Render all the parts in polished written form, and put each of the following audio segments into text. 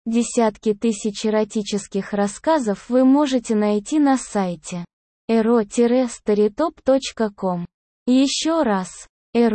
Десятки тысяч эротических рассказов вы можете найти на сайте ero-storytop.com. Еще раз,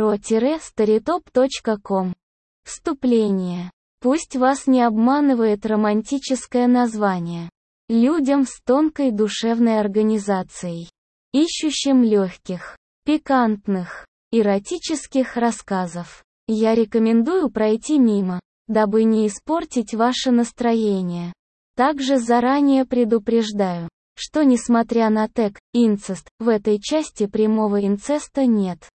ero-storytop.com. Вступление. Пусть вас не обманывает романтическое название. Людям с тонкой душевной организацией, ищущим легких, пикантных, эротических рассказов, я рекомендую пройти мимо, дабы не испортить ваше настроение. Также заранее предупреждаю, что несмотря на тег «инцест», в этой части прямого инцеста нет.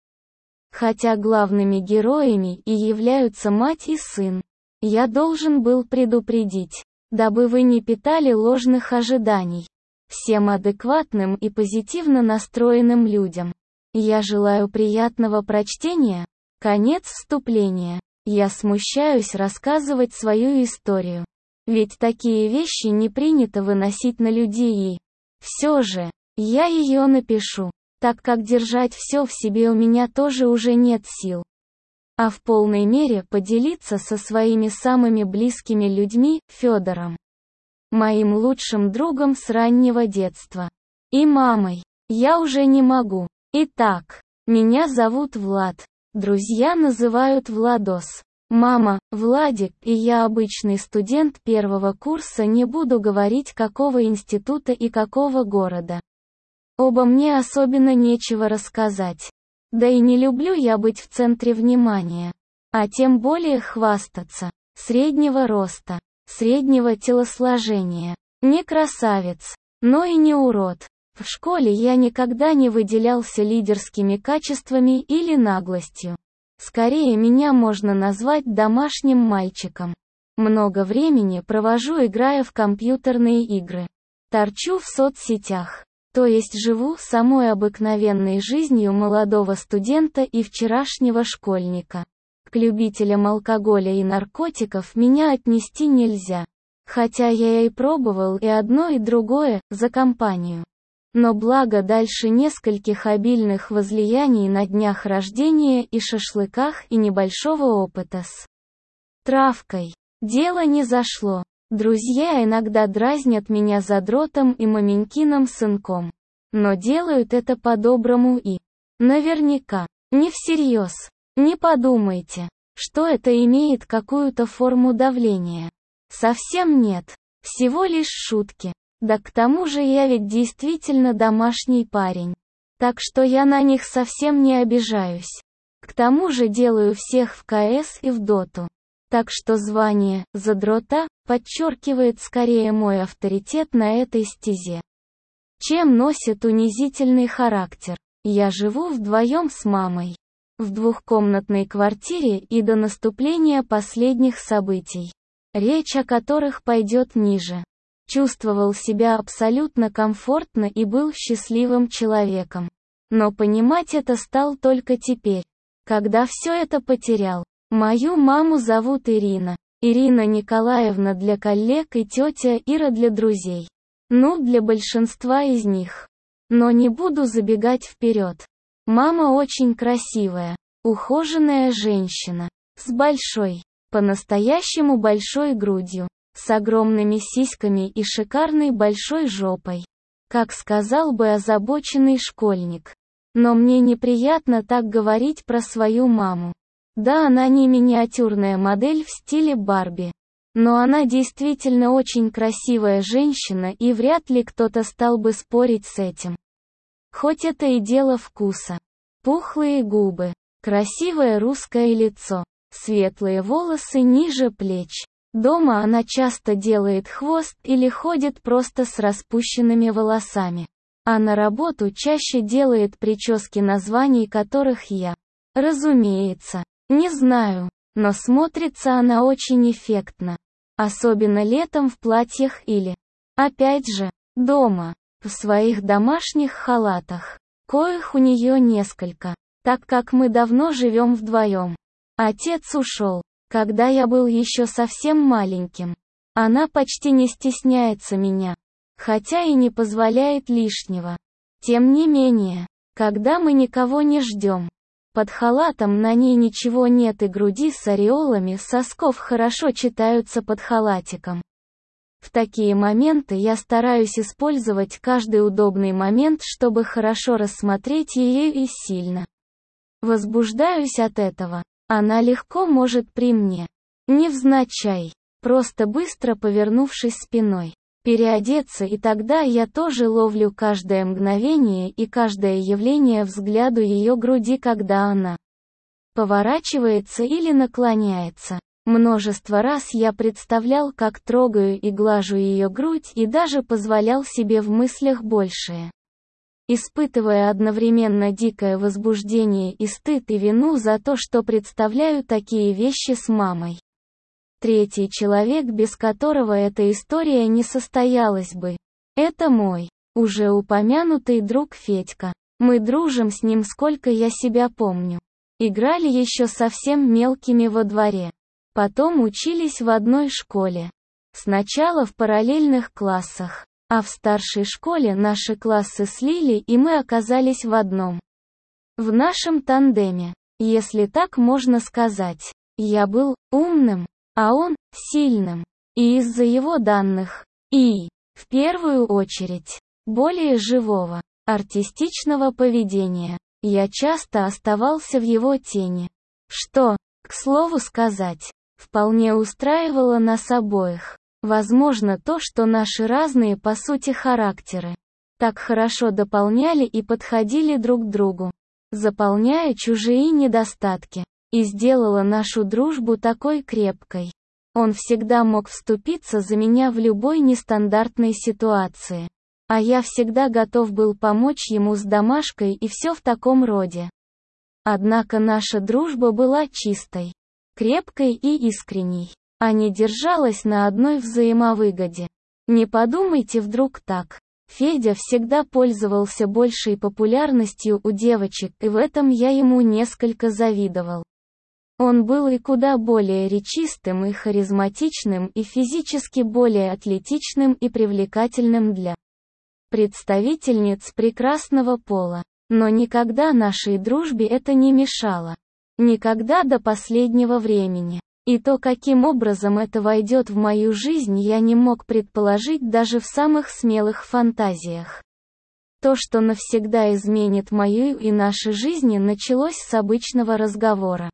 Хотя главными героями и являются мать и сын, я должен был предупредить, дабы вы не питали ложных ожиданий. Всем адекватным и позитивно настроенным людям я желаю приятного прочтения. Конец вступления. Я смущаюсь рассказывать свою историю. Ведь такие вещи не принято выносить на людей и... Все же, я ее напишу, так как держать все в себе у меня тоже уже нет сил. А в полной мере поделиться со своими самыми близкими людьми, Федором, моим лучшим другом с раннего детства, и мамой, я уже не могу. Итак, меня зовут Влад, друзья называют Владос. Мама, Владик, и я обычный студент первого курса, не буду говорить какого института и какого города. Обо мне особенно нечего рассказать. Да и не люблю я быть в центре внимания. А тем более хвастаться. Среднего роста, среднего телосложения. Не красавец, но и не урод. В школе я никогда не выделялся лидерскими качествами или наглостью. Скорее меня можно назвать домашним мальчиком. Много времени провожу, играя в компьютерные игры. Торчу в соцсетях. То есть живу самой обыкновенной жизнью молодого студента и вчерашнего школьника. К любителям алкоголя и наркотиков меня отнести нельзя. Хотя я и пробовал и одно и другое, за компанию. Но благо дальше нескольких обильных возлияний на днях рождения и шашлыках и небольшого опыта с травкой, дело не зашло. Друзья иногда дразнят меня задротом и маменькиным сынком. Но делают это по-доброму и наверняка, не всерьез. Не подумайте, что это имеет какую-то форму давления. Совсем нет. Всего лишь шутки. Да к тому же я ведь действительно домашний парень. Так что я на них совсем не обижаюсь. К тому же делаю всех в КС и в доту. Так что звание «задрота» подчеркивает скорее мой авторитет на этой стезе, чем носит унизительный характер. Я живу вдвоем с мамой. В двухкомнатной квартире и до наступления последних событий, речь о которых пойдет ниже. Чувствовал себя абсолютно комфортно и был счастливым человеком. Но понимать это стал только теперь, когда все это потерял. Мою маму зовут Ирина. Ирина Николаевна для коллег и тетя Ира для друзей. Ну, для большинства из них. Но не буду забегать вперед. Мама очень красивая, ухоженная женщина. С большой, по-настоящему большой грудью. С огромными сиськами и шикарной большой жопой. Как сказал бы озабоченный школьник. Но мне неприятно так говорить про свою маму. Да, она не миниатюрная модель в стиле Барби. Но она действительно очень красивая женщина, и вряд ли кто-то стал бы спорить с этим. Хоть это и дело вкуса. Пухлые губы, красивое русское лицо, светлые волосы ниже плеч. Дома она часто делает хвост или ходит просто с распущенными волосами. А на работу чаще делает прически, названий которых я, разумеется, не знаю, но смотрится она очень эффектно. Особенно летом в платьях или, опять же, дома, в своих домашних халатах, коих у нее несколько, так как мы давно живем вдвоем. Отец ушел, когда я был еще совсем маленьким. Она почти не стесняется меня, хотя и не позволяет лишнего. Тем не менее, когда мы никого не ждем, Под халатом на ней ничего нет и груди с ореолами сосков хорошо читаются под халатиком. В такие моменты я стараюсь использовать каждый удобный момент, чтобы хорошо рассмотреть ее и сильно возбуждаюсь от этого. Она легко может при мне, невзначай, просто быстро повернувшись спиной, переодеться, и тогда я тоже ловлю каждое мгновение и каждое явление взгляду ее груди, когда она поворачивается или наклоняется. Множество раз я представлял, как трогаю и глажу ее грудь, и даже позволял себе в мыслях большее, испытывая одновременно дикое возбуждение и стыд и вину за то, что представляю такие вещи с мамой. Третий человек, без которого эта история не состоялась бы. Это мой, уже упомянутый друг Федька. Мы дружим с ним, сколько я себя помню. Играли еще совсем мелкими во дворе. Потом учились в одной школе. Сначала в параллельных классах, а в старшей школе наши классы слили, и мы оказались в одном. В нашем тандеме, если так можно сказать. Я был умным, а он – сильным. И из-за его данных, и, в первую очередь, более живого, артистичного поведения, я часто оставался в его тени. Что, к слову сказать, вполне устраивало нас обоих. Возможно, то, что наши разные по сути характеры так хорошо дополняли и подходили друг к другу, заполняя чужие недостатки, и сделало нашу дружбу такой крепкой. Он всегда мог вступиться за меня в любой нестандартной ситуации, а я всегда готов был помочь ему с домашкой и все в таком роде. Однако наша дружба была чистой, крепкой и искренней, а не держалась на одной взаимовыгоде. Не подумайте вдруг так. Федя всегда пользовался большей популярностью у девочек, и в этом я ему несколько завидовал. Он был и куда более речистым и харизматичным, и физически более атлетичным и привлекательным для представительниц прекрасного пола. Но никогда нашей дружбе это не мешало. Никогда до последнего времени. И то, каким образом это войдет в мою жизнь, я не мог предположить даже в самых смелых фантазиях. То, что навсегда изменит мою и наши жизни, началось с обычного разговора.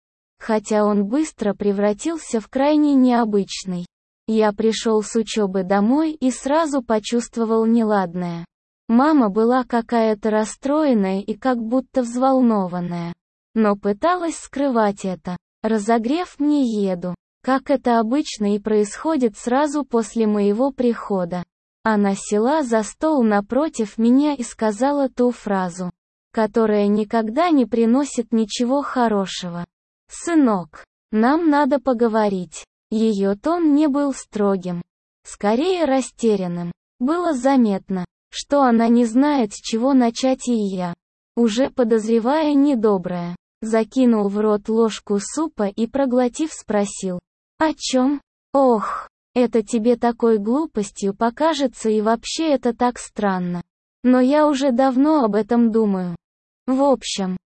Хотя он быстро превратился в крайне необычный. Я пришел с учебы домой и сразу почувствовал неладное. Мама была какая-то расстроенная и как будто взволнованная. Но пыталась скрывать это, разогрев мне еду, как это обычно и происходит сразу после моего прихода. Она села за стол напротив меня и сказала ту фразу, которая никогда не приносит ничего хорошего. «Сынок, нам надо поговорить». Ее тон не был строгим, скорее растерянным. Было заметно, что она не знает, с чего начать, и я, уже подозревая недоброе, закинул в рот ложку супа и, проглотив, спросил: «О чем? Ох, это тебе такой глупостью покажется, и вообще это так странно. Но я уже давно об этом думаю. В общем,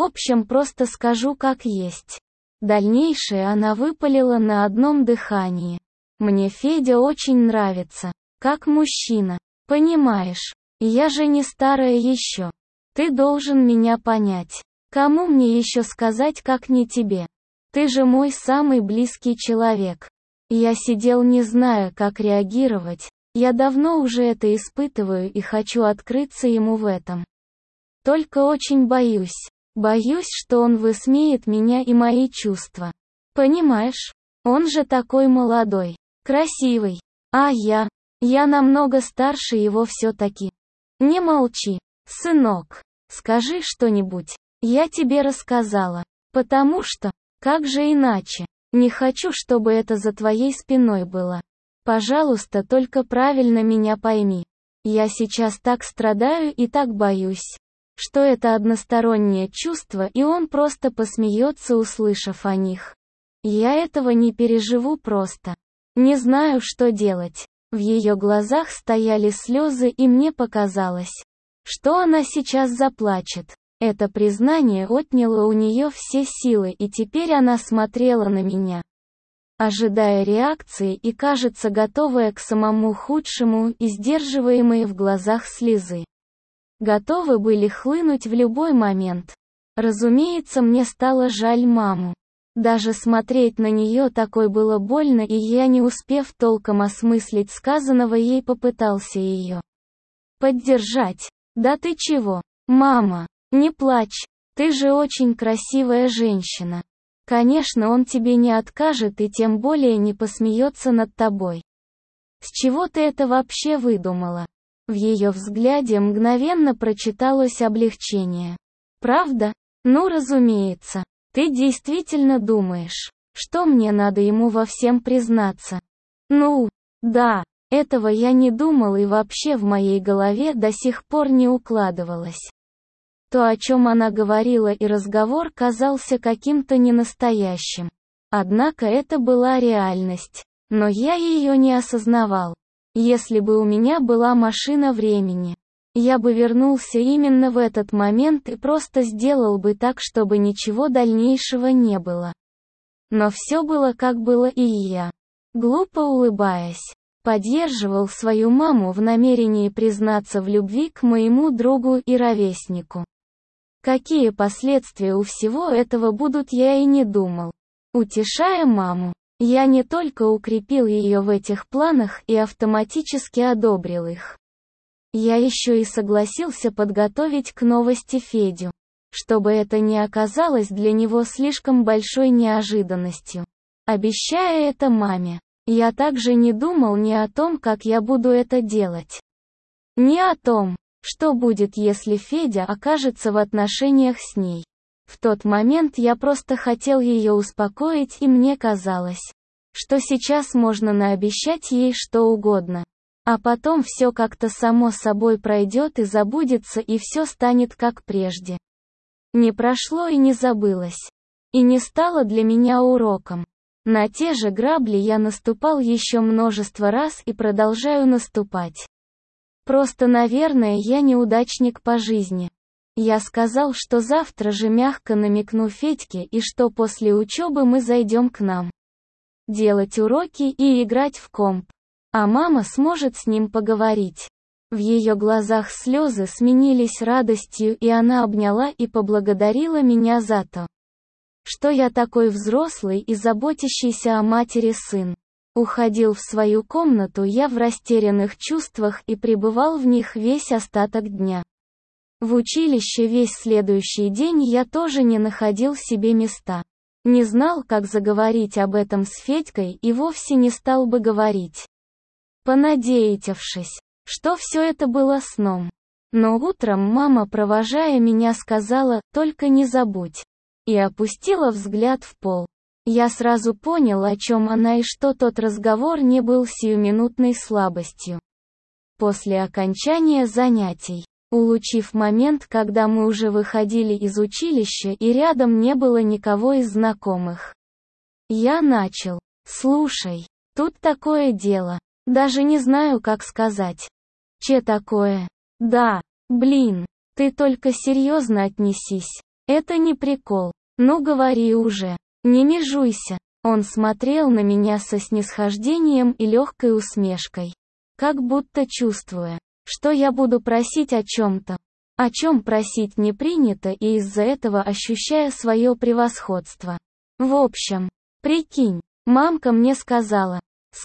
просто скажу как есть». Дальнейшее она выпалила на одном дыхании. «Мне Федя очень нравится, как мужчина. Понимаешь, я же не старая еще. Ты должен меня понять. Кому мне еще сказать, как не тебе? Ты же мой самый близкий человек». Я сидел, не зная, как реагировать. Я давно уже это испытываю и хочу открыться ему в этом. Только очень боюсь. Боюсь, что он высмеет меня и мои чувства. Понимаешь? Он же такой молодой, красивый. А я намного старше его все-таки. Не молчи, сынок. Скажи что-нибудь. Я тебе рассказала. Потому что, как же иначе? Не хочу, чтобы это за твоей спиной было. Пожалуйста, только правильно меня пойми. Я сейчас так страдаю и так боюсь, что это одностороннее чувство, и он просто посмеется, услышав о них. Я этого не переживу просто. Не знаю, что делать. В ее глазах стояли слезы, и мне показалось, что она сейчас заплачет. Это признание отняло у нее все силы, и теперь она смотрела на меня, ожидая реакции и, кажется, готовая к самому худшему, и сдерживаемые в глазах слезы готовы были хлынуть в любой момент. Разумеется, мне стало жаль маму. Даже смотреть на нее такой было больно, и я, не успев толком осмыслить сказанного, ей попытался ее поддержать. «Да ты чего, мама? Не плачь, ты же очень красивая женщина. Конечно, он тебе не откажет и тем более не посмеется над тобой. С чего ты это вообще выдумала?» В ее взгляде мгновенно прочиталось облегчение. «Правда? Ну, разумеется. Ты действительно думаешь, что мне надо ему во всем признаться?» «Ну, да, этого я не думал, и вообще в моей голове до сих пор не укладывалось. То, о чем она говорила, и разговор казался каким-то ненастоящим. Однако это была реальность, но я ее не осознавал. Если бы у меня была машина времени, я бы вернулся именно в этот момент и просто сделал бы так, чтобы ничего дальнейшего не было. Но все было как было, и я, глупо улыбаясь, поддерживал свою маму в намерении признаться в любви к моему другу и ровеснику. Какие последствия у всего этого будут, я и не думал. Утешая маму, я не только укрепил ее в этих планах и автоматически одобрил их. Я еще и согласился подготовить к новости Федю, чтобы это не оказалось для него слишком большой неожиданностью. Обещая это маме, я также не думал ни о том, как я буду это делать, ни о том, что будет, если Федя окажется в отношениях с ней. В тот момент я просто хотел ее успокоить, и мне казалось, что сейчас можно наобещать ей что угодно. А потом все как-то само собой пройдет и забудется, и все станет как прежде. Не прошло и не забылось. И не стало для меня уроком. На те же грабли я наступал еще множество раз и продолжаю наступать. Просто, наверное, я неудачник по жизни. Я сказал, что завтра же мягко намекну Федьке, и что после учебы мы зайдем к нам делать уроки и играть в комп. А мама сможет с ним поговорить. В ее глазах слезы сменились радостью, и она обняла и поблагодарила меня за то, что я такой взрослый и заботящийся о матери сын. Уходил в свою комнату я в растерянных чувствах и пребывал в них весь остаток дня. В училище весь следующий день я тоже не находил себе места. Не знал, как заговорить об этом с Федькой, и вовсе не стал бы говорить, понадеявшись, что все это было сном. Но утром мама, провожая меня, сказала: «Только не забудь», и опустила взгляд в пол. Я сразу понял, о чем она и что тот разговор не был сиюминутной слабостью. После окончания занятий, улучив момент, когда мы уже выходили из училища и рядом не было никого из знакомых, я начал: «Слушай, тут такое дело. Даже не знаю, как сказать». «Че такое?» «Да, блин, ты только серьезно отнесись. Это не прикол. Ну говори уже. Не межуйся». Он смотрел на меня со снисхождением и легкой усмешкой, как будто чувствуя, что я буду просить о чем-то, о чем просить не принято, и из-за этого ощущая свое превосходство. В общем, прикинь, мамка мне сказала,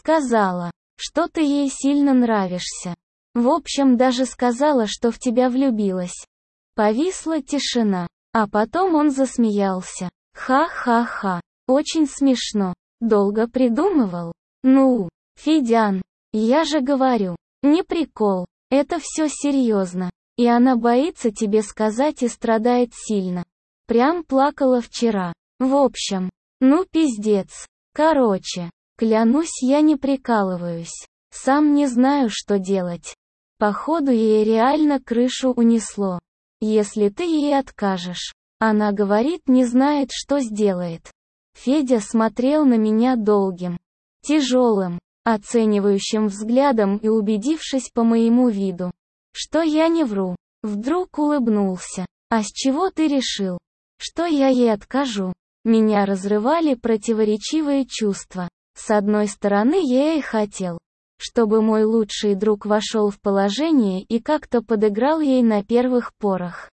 что ты ей сильно нравишься. В общем, даже сказала, что в тебя влюбилась. Повисла тишина, а потом он засмеялся. Ха-ха-ха. Очень смешно. Долго придумывал? Ну, Федян, я же говорю, не прикол. Это все серьезно. И она боится тебе сказать и страдает сильно. Прям плакала вчера. В общем, ну пиздец. Короче, клянусь, я не прикалываюсь. Сам не знаю, что делать. Походу, ей реально крышу унесло. Если ты ей откажешь. Она говорит, не знает, что сделает. Федя смотрел на меня долгим, тяжелым, оценивающим взглядом и, убедившись по моему виду, что я не вру, вдруг улыбнулся. А с чего ты решил, что я ей откажу? Меня разрывали противоречивые чувства. С одной стороны, я и хотел, чтобы мой лучший друг вошел в положение и как-то подыграл ей на первых порах.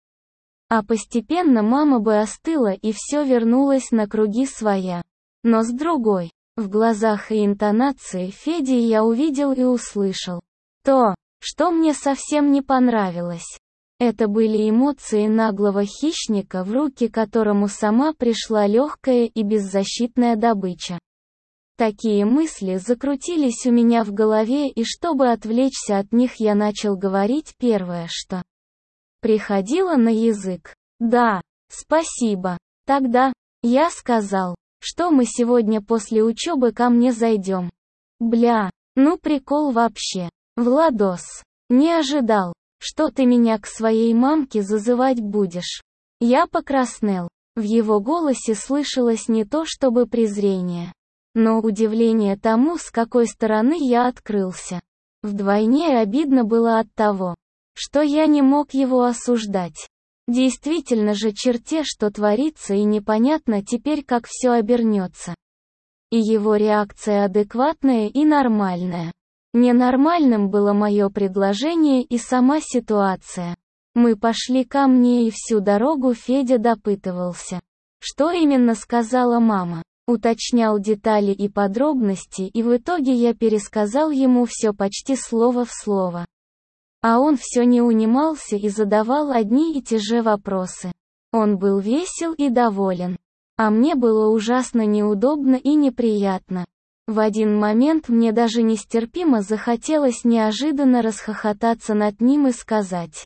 А постепенно мама бы остыла и все вернулось на круги своя. Но с другой, в глазах и интонации Феди я увидел и услышал то, что мне совсем не понравилось. Это были эмоции наглого хищника, в руки которому сама пришла легкая и беззащитная добыча. Такие мысли закрутились у меня в голове, и чтобы отвлечься от них, я начал говорить первое, что приходило на язык. Да, спасибо. Тогда я сказал, что мы сегодня после учебы ко мне зайдем. Бля, ну прикол вообще. Владос, не ожидал, что ты меня к своей мамке зазывать будешь. Я покраснел. В его голосе слышалось не то чтобы презрение, но удивление тому, с какой стороны я открылся. Вдвойне обидно было от того, что я не мог его осуждать. Действительно же черте, что творится, и непонятно теперь, как все обернется. И его реакция адекватная и нормальная. Ненормальным было мое предложение и сама ситуация. Мы пошли ко мне, и всю дорогу Федя допытывался, что именно сказала мама. Уточнял детали и подробности, и в итоге я пересказал ему все почти слово в слово. А он все не унимался и задавал одни и те же вопросы. Он был весел и доволен. А мне было ужасно неудобно и неприятно. В один момент мне даже нестерпимо захотелось неожиданно расхохотаться над ним и сказать,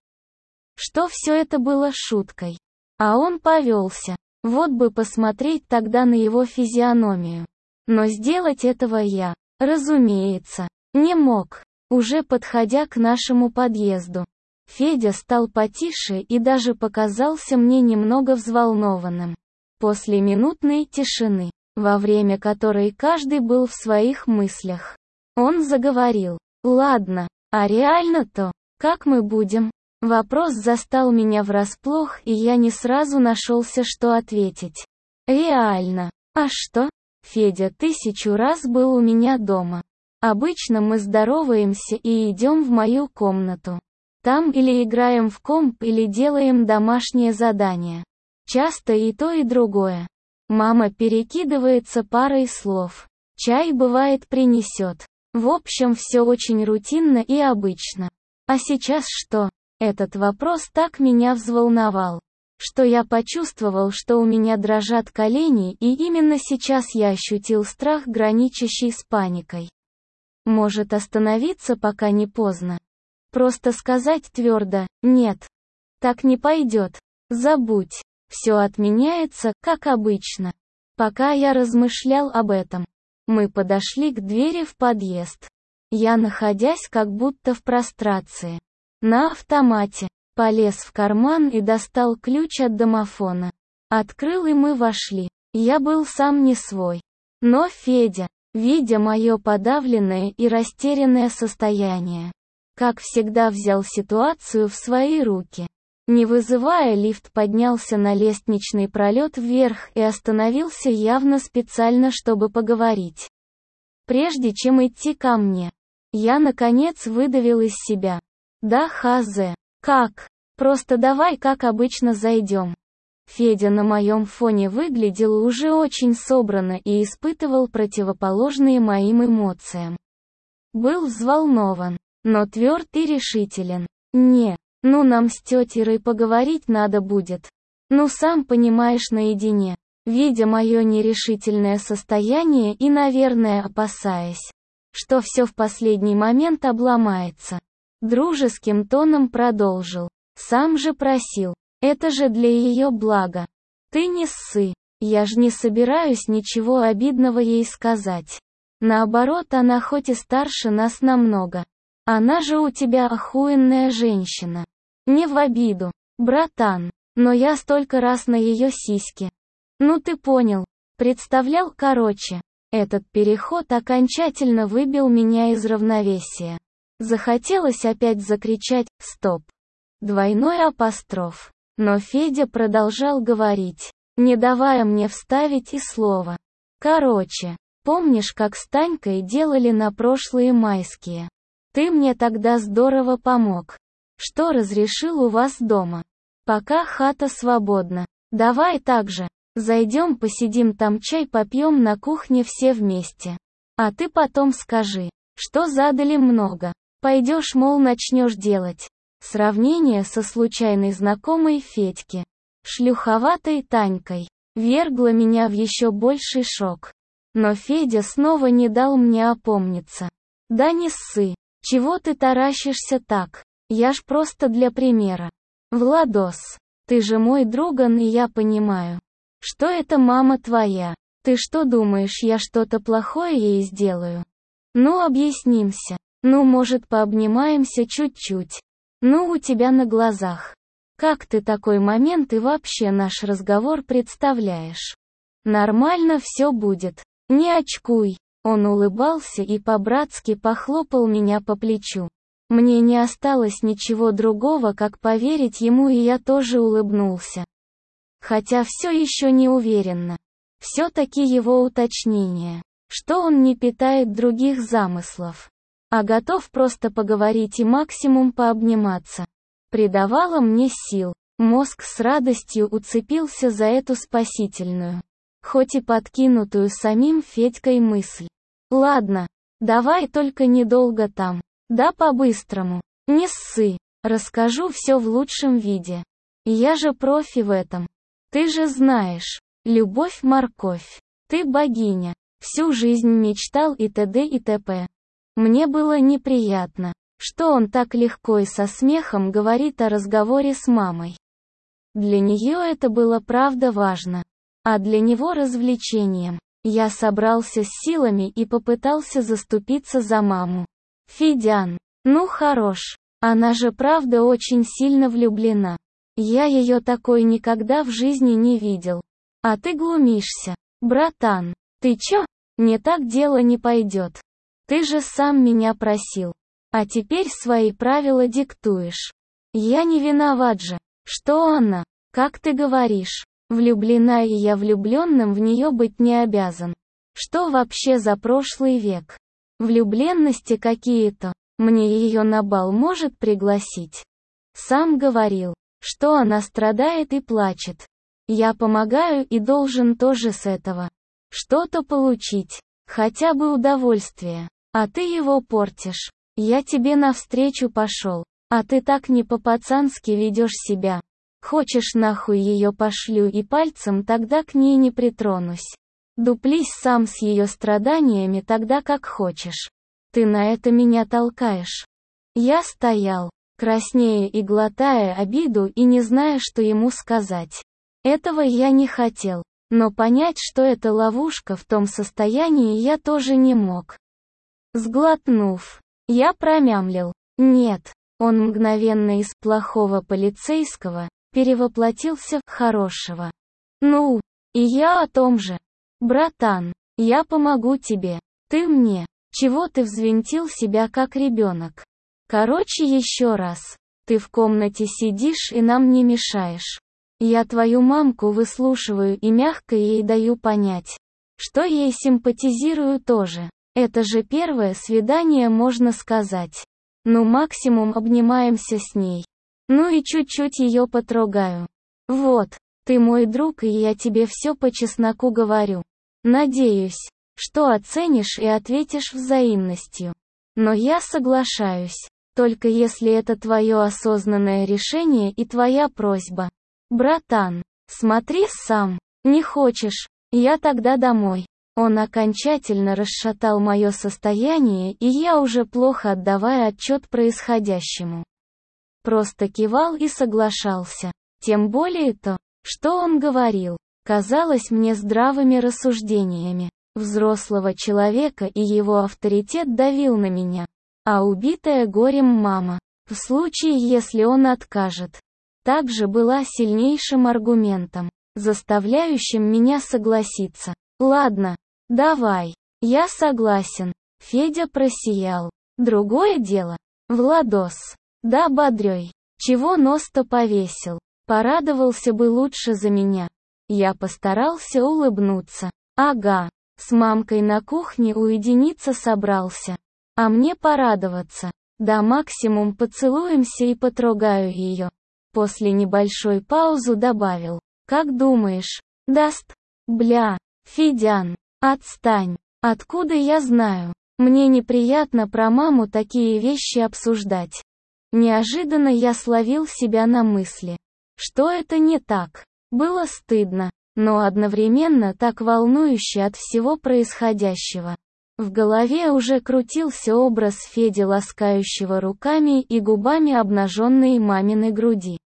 что все это было шуткой. А он повелся. Вот бы посмотреть тогда на его физиономию. Но сделать этого я, разумеется, не мог. Уже подходя к нашему подъезду, Федя стал потише и даже показался мне немного взволнованным. После минутной тишины, во время которой каждый был в своих мыслях, он заговорил. «Ладно, а реально-то, как мы будем?» Вопрос застал меня врасплох, и я не сразу нашелся, что ответить. «Реально. А что? Федя 1000 раз был у меня дома. Обычно мы здороваемся и идем в мою комнату. Там или играем в комп, или делаем домашнее задание. Часто и то, и другое. Мама перекидывается парой слов. Чай бывает принесет. В общем, все очень рутинно и обычно. А сейчас что?» Этот вопрос так меня взволновал, что я почувствовал, что у меня дрожат колени, и именно сейчас я ощутил страх, граничащий с паникой. Может остановиться, пока не поздно? Просто сказать твердо «нет». Так не пойдет. Забудь. Все отменяется, как обычно. Пока я размышлял об этом, мы подошли к двери в подъезд. Я, находясь как будто в прострации, на автомате, полез в карман и достал ключ от домофона. Открыл, и мы вошли. Я был сам не свой. Но Федя, видя мое подавленное и растерянное состояние, как всегда взял ситуацию в свои руки. Не вызывая, лифт поднялся на лестничный пролет вверх и остановился явно специально, чтобы поговорить. Прежде чем идти ко мне, я наконец выдавил из себя. «Да хз. Как? Просто давай как обычно зайдем». Федя на моем фоне выглядел уже очень собранно и испытывал противоположные моим эмоциям. Был взволнован, но тверд и решителен. «Не, ну нам с тетей Рой поговорить надо будет. Ну сам понимаешь, наедине». Видя мое нерешительное состояние и, наверное, опасаясь, что все в последний момент обломается, дружеским тоном продолжил. «Сам же просил. Это же для ее блага. Ты не ссы. Я ж не собираюсь ничего обидного ей сказать. Наоборот, она хоть и старше нас намного. Она же у тебя охуенная женщина. Не в обиду, братан. Но я столько раз на ее сиськи. Ну ты понял. Представлял, короче. Этот переход окончательно выбил меня из равновесия. Захотелось опять закричать «стоп». Двойной апостроф. Но Федя продолжал говорить, не давая мне вставить и слова. Короче, помнишь, как с Танькой делали на прошлые майские? Ты мне тогда здорово помог. Что разрешил у вас дома? Пока хата свободна. Давай так же. Зайдем посидим там чай попьем на кухне все вместе. А ты потом скажи, что задали много. Пойдешь, мол, начнешь делать. Сравнение со случайной знакомой Федьки, шлюховатой Танькой, вергло меня в еще больший шок. Но Федя снова не дал мне опомниться. Да не ссы, чего ты таращишься так? Я ж просто для примера. Владос, ты же мой друган, и я понимаю, что это мама твоя. Ты что думаешь, я что-то плохое ей сделаю? Ну объяснимся. Ну может пообнимаемся чуть-чуть. Ну у тебя на глазах. Как ты такой момент и вообще наш разговор представляешь? Нормально все будет. Не очкуй. Он улыбался и по-братски похлопал меня по плечу. Мне не осталось ничего другого, как поверить ему, и я тоже улыбнулся. Хотя все еще не уверенно. Все-таки его уточнение, что он не питает других замыслов, а готов просто поговорить и максимум пообниматься, придавало мне сил. Мозг с радостью уцепился за эту спасительную, хоть и подкинутую самим Федькой мысль. Ладно, давай только недолго там. Да по-быстрому. Не ссы. Расскажу все в лучшем виде. Я же профи в этом. Ты же знаешь. Любовь-морковь. Ты богиня. Всю жизнь мечтал и т.д. и т.п. Мне было неприятно, что он так легко и со смехом говорит о разговоре с мамой. Для нее это было правда важно, а для него развлечением. Я собрался с силами и попытался заступиться за маму. Федян, ну хорош, она же правда очень сильно влюблена. Я ее такой никогда в жизни не видел. А ты глумишься. Братан, ты чё? Не так дело не пойдет. Ты же сам меня просил. А теперь свои правила диктуешь. Я не виноват же, что она, как ты говоришь, влюблена, и я влюбленным в нее быть не обязан. Что вообще за прошлый век? Влюбленности какие-то. Мне ее на бал может пригласить. Сам говорил, что она страдает и плачет. Я помогаю и должен тоже с этого что-то получить, хотя бы удовольствие. А ты его портишь. Я тебе навстречу пошел, а ты так не по-пацански ведешь себя. Хочешь, нахуй ее пошлю и пальцем тогда к ней не притронусь. Дуплись сам с ее страданиями тогда как хочешь. Ты на это меня толкаешь. Я стоял, краснея и глотая обиду и не зная, что ему сказать. Этого я не хотел, но понять, что это ловушка в том состоянии, я тоже не мог. Сглотнув, я промямлил. Нет, он мгновенно из плохого полицейского перевоплотился в хорошего. Ну, и я о том же. Братан, я помогу тебе. Ты мне. Чего ты взвинтил себя как ребенок? Короче, еще раз. Ты в комнате сидишь и нам не мешаешь. Я твою мамку выслушиваю и мягко ей даю понять, что ей симпатизирую тоже. Это же первое свидание, можно сказать. Ну максимум обнимаемся с ней. Ну и чуть-чуть ее потрогаю. Вот, ты мой друг, и я тебе все по чесноку говорю. Надеюсь, что оценишь и ответишь взаимностью. Но я соглашаюсь, только если это твое осознанное решение и твоя просьба. Братан, смотри сам. Не хочешь, я тогда домой. Он окончательно расшатал мое состояние, и я уже плохо отдавая отчет происходящему. Просто кивал и соглашался. Тем более то, что он говорил, казалось мне здравыми рассуждениями взрослого человека, и его авторитет давил на меня. А убитая горем мама, в случае если он откажет, также была сильнейшим аргументом, заставляющим меня согласиться. Ладно, давай, я согласен. Федя просиял. Другое дело. Владос. Да, бодрёй. Чего нос-то повесил? Порадовался бы лучше за меня. Я постарался улыбнуться. Ага, с мамкой на кухне уединиться собрался. А мне порадоваться. Да максимум поцелуемся и потрогаю ее. После небольшой паузы добавил. Как думаешь, даст? Бля, Федян, отстань. Откуда я знаю? Мне неприятно про маму такие вещи обсуждать. Неожиданно я словил себя на мысли, что это не так. Было стыдно, но одновременно так волнующе от всего происходящего. В голове уже крутился образ Феди, ласкающего руками и губами обнаженной маминой груди.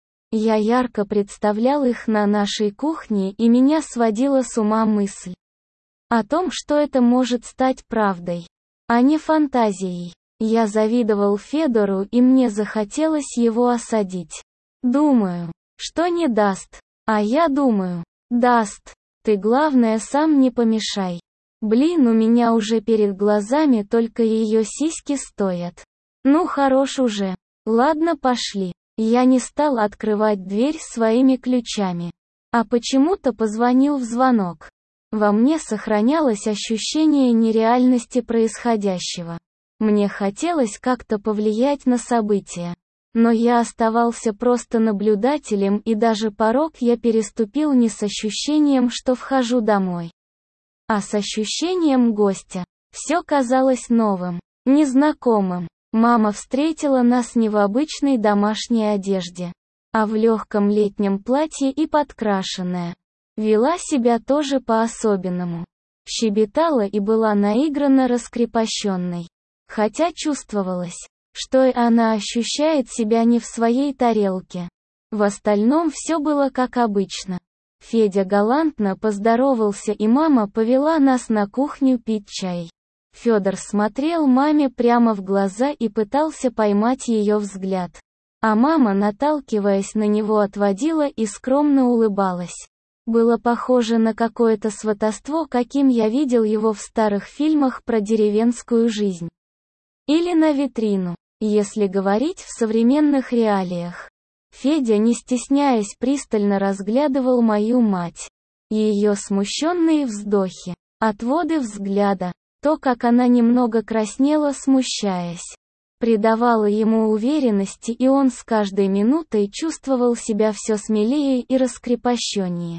Я ярко представлял их на нашей кухне, и меня сводила с ума мысль о том, что это может стать правдой, а не фантазией. Я завидовал Федору, и мне захотелось его осадить. Думаю, что не даст. А я думаю, даст. Ты главное сам не помешай. Блин, у меня уже перед глазами только ее сиськи стоят. Ну хорош уже. Ладно, пошли. Я не стал открывать дверь своими ключами, а почему-то позвонил в звонок. Во мне сохранялось ощущение нереальности происходящего. Мне хотелось как-то повлиять на события. Но я оставался просто наблюдателем, и даже порог я переступил не с ощущением, что вхожу домой, а с ощущением гостя. Все казалось новым, незнакомым. Мама встретила нас не в обычной домашней одежде, а в легком летнем платье и подкрашенная. Вела себя тоже по-особенному. Щебетала и была наигранно раскрепощенной. Хотя чувствовалось, что и она ощущает себя не в своей тарелке. В остальном все было как обычно. Федя галантно поздоровался, и мама повела нас на кухню пить чай. Федор смотрел маме прямо в глаза и пытался поймать ее взгляд. А мама, наталкиваясь на него, отводила и скромно улыбалась. Было похоже на какое-то сватовство, каким я видел его в старых фильмах про деревенскую жизнь. Или на витрину, если говорить в современных реалиях. Федя, не стесняясь, пристально разглядывал мою мать. Ее смущенные вздохи, отводы взгляда, то, как она немного краснела, смущаясь, придавало ему уверенности, и он с каждой минутой чувствовал себя все смелее и раскрепощеннее.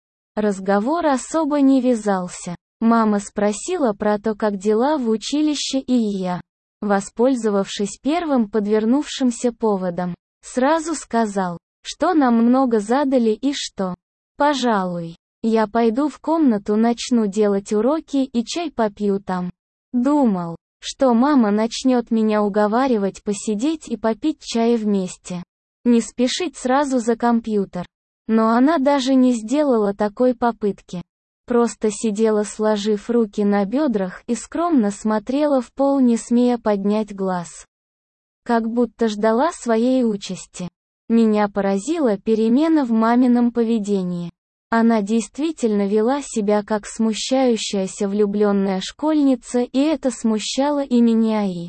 Разговор особо не вязался. Мама спросила про то, как дела в училище, и я, воспользовавшись первым подвернувшимся поводом, сразу сказал, что нам много задали и что, пожалуй, я пойду в комнату, начну делать уроки и чай попью там. Думал, что мама начнет меня уговаривать посидеть и попить чай вместе. Не спешить сразу за компьютер. Но она даже не сделала такой попытки. Просто сидела, сложив руки на бедрах, и скромно смотрела в пол, не смея поднять глаз. Как будто ждала своей участи. Меня поразила перемена в мамином поведении. Она действительно вела себя как смущающаяся влюбленная школьница, и это смущало и меня, и,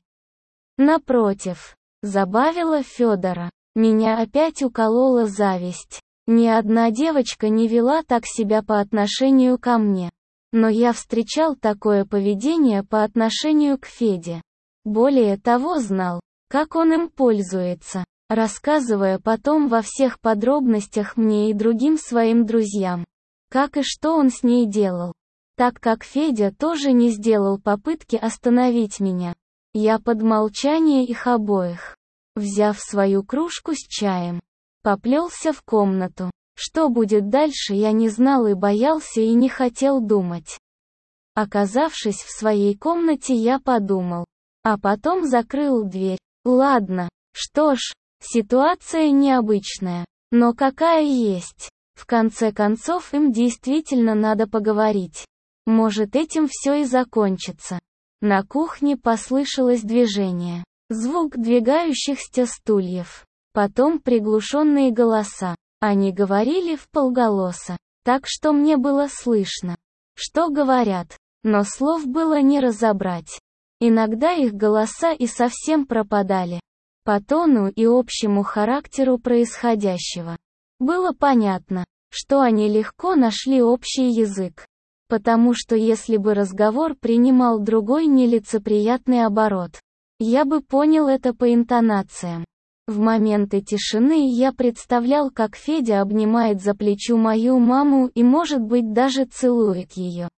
напротив, забавило Федора. Меня опять уколола зависть. Ни одна девочка не вела так себя по отношению ко мне. Но я встречал такое поведение по отношению к Феде. Более того, знал, как он им пользуется, рассказывая потом во всех подробностях мне и другим своим друзьям, как и что он с ней делал. Так как Федя тоже не сделал попытки остановить меня, я под молчание их обоих, взяв свою кружку с чаем, поплелся в комнату. Что будет дальше, я не знал и боялся, и не хотел думать. Оказавшись в своей комнате, я подумал, а потом закрыл дверь. Ладно, что ж, ситуация необычная, но какая есть. В конце концов, им действительно надо поговорить. Может, этим все и закончится. На кухне послышалось движение, звук двигающихся стульев. Потом приглушенные голоса. Они говорили вполголоса, так что мне было слышно, что говорят, но слов было не разобрать. Иногда их голоса и совсем пропадали. По тону и общему характеру происходящего. Было понятно, что они легко нашли общий язык. Потому что если бы разговор принимал другой нелицеприятный оборот, я бы понял это по интонациям. В моменты тишины я представлял, как Федя обнимает за плечо мою маму и, может быть, даже целует ее.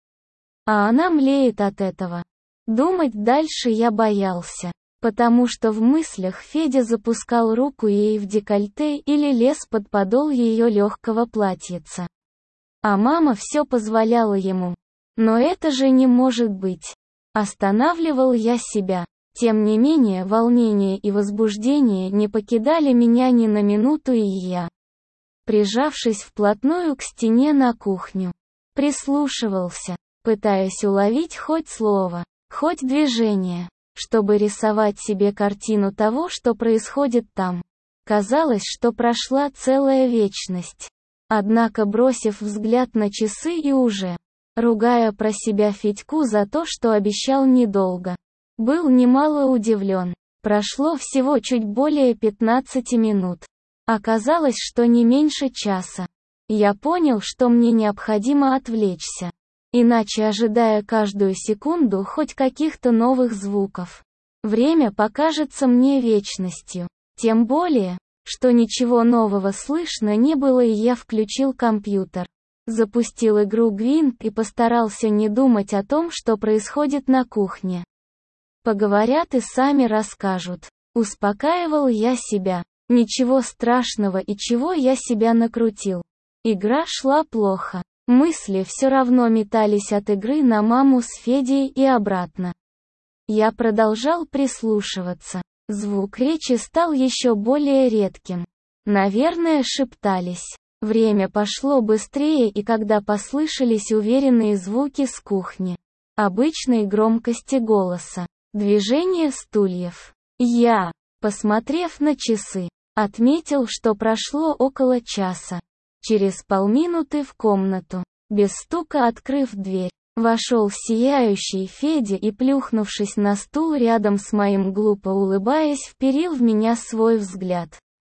А она млеет от этого. Думать дальше я боялся, потому что в мыслях Федя запускал руку ей в декольте или лез под подол ее легкого платьица. А мама все позволяла ему. Но это же не может быть. Останавливал я себя. Тем не менее, волнение и возбуждение не покидали меня ни на минуту, и я, прижавшись вплотную к стене на кухню, прислушивался, пытаясь уловить хоть слово, хоть движение, чтобы рисовать себе картину того, что происходит там. Казалось, что прошла целая вечность. Однако, бросив взгляд на часы и уже, ругая про себя Федьку за то, что обещал недолго, был немало удивлен. Прошло всего чуть более 15 минут. Оказалось, что не меньше часа. Я понял, что мне необходимо отвлечься. Иначе, ожидая каждую секунду хоть каких-то новых звуков, время покажется мне вечностью. Тем более, что ничего нового слышно не было, и я включил компьютер, запустил игру Gwent и постарался не думать о том, что происходит на кухне. Поговорят и сами расскажут. Успокаивал я себя. Ничего страшного, и чего я себя накрутил. Игра шла плохо. Мысли все равно метались от игры на маму с Федей и обратно. Я продолжал прислушиваться. Звук речи стал еще более редким. Наверное, шептались. Время пошло быстрее, и когда послышались уверенные звуки с кухни, обычной громкости голоса, движение стульев, я, посмотрев на часы, отметил, что прошло около часа. Через полминуты в комнату, без стука открыв дверь, вошел сияющий Федя и, плюхнувшись на стул рядом с моим, глупо улыбаясь, вперил в меня свой взгляд.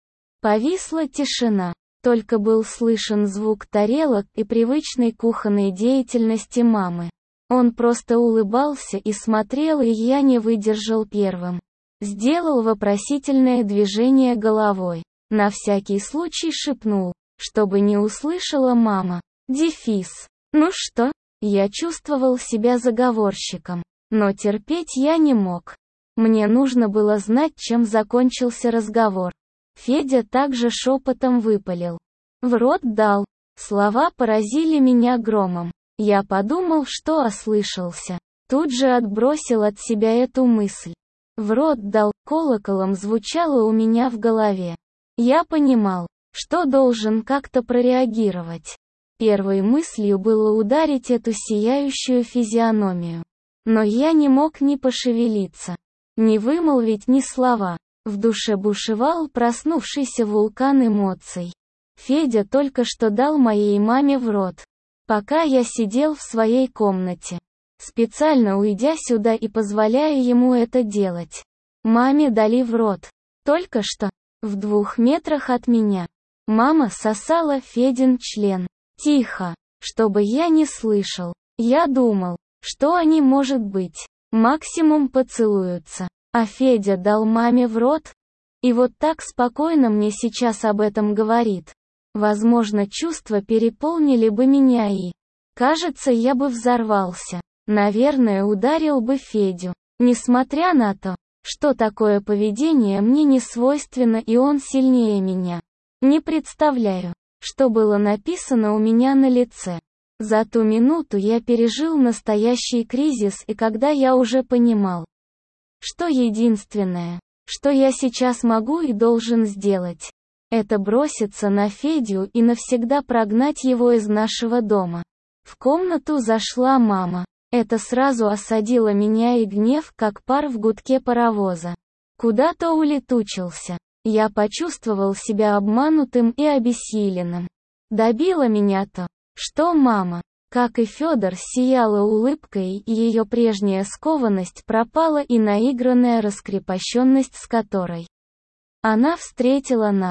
Повисла тишина, только был слышен звук тарелок и привычной кухонной деятельности мамы. Он просто улыбался и смотрел, и я не выдержал первым. Сделал вопросительное движение головой. На всякий случай шепнул, чтобы не услышала мама. Дефис. Ну что? Я чувствовал себя заговорщиком. Но терпеть я не мог. Мне нужно было знать, чем закончился разговор. Федя также шепотом выпалил. В рот дал. Слова поразили меня громом. Я подумал, что ослышался. Тут же отбросил от себя эту мысль. В рот дал, колоколом звучало у меня в голове. Я понимал, что должен как-то прореагировать. Первой мыслью было ударить эту сияющую физиономию. Но я не мог ни пошевелиться, ни вымолвить ни слова. В душе бушевал проснувшийся вулкан эмоций. Федя только что дал моей маме в рот, пока я сидел в своей комнате, специально уйдя сюда и позволяя ему это делать. Маме дали в рот. Только что, в 2 метрах от меня. Мама сосала Федин член. Тихо, чтобы я не слышал. Я думал, что они, может быть, максимум поцелуются. А Федя дал маме в рот? И вот так спокойно мне сейчас об этом говорит. Возможно, чувства переполнили бы меня и, кажется, я бы взорвался. Наверное, ударил бы Федю. Несмотря на то, что такое поведение мне не свойственно и он сильнее меня. Не представляю, что было написано у меня на лице. За ту минуту я пережил настоящий кризис, и когда я уже понимал, что единственное, что я сейчас могу и должен сделать, это броситься на Федю и навсегда прогнать его из нашего дома. В комнату зашла мама. Это сразу осадило меня, и гнев, как пар в гудке паровоза, куда-то улетучился. Я почувствовал себя обманутым и обессиленным. Добило меня то, что мама, как и Федор, сияла улыбкой, и ее прежняя скованность пропала, и наигранная раскрепощенность, с которой она встретила нас.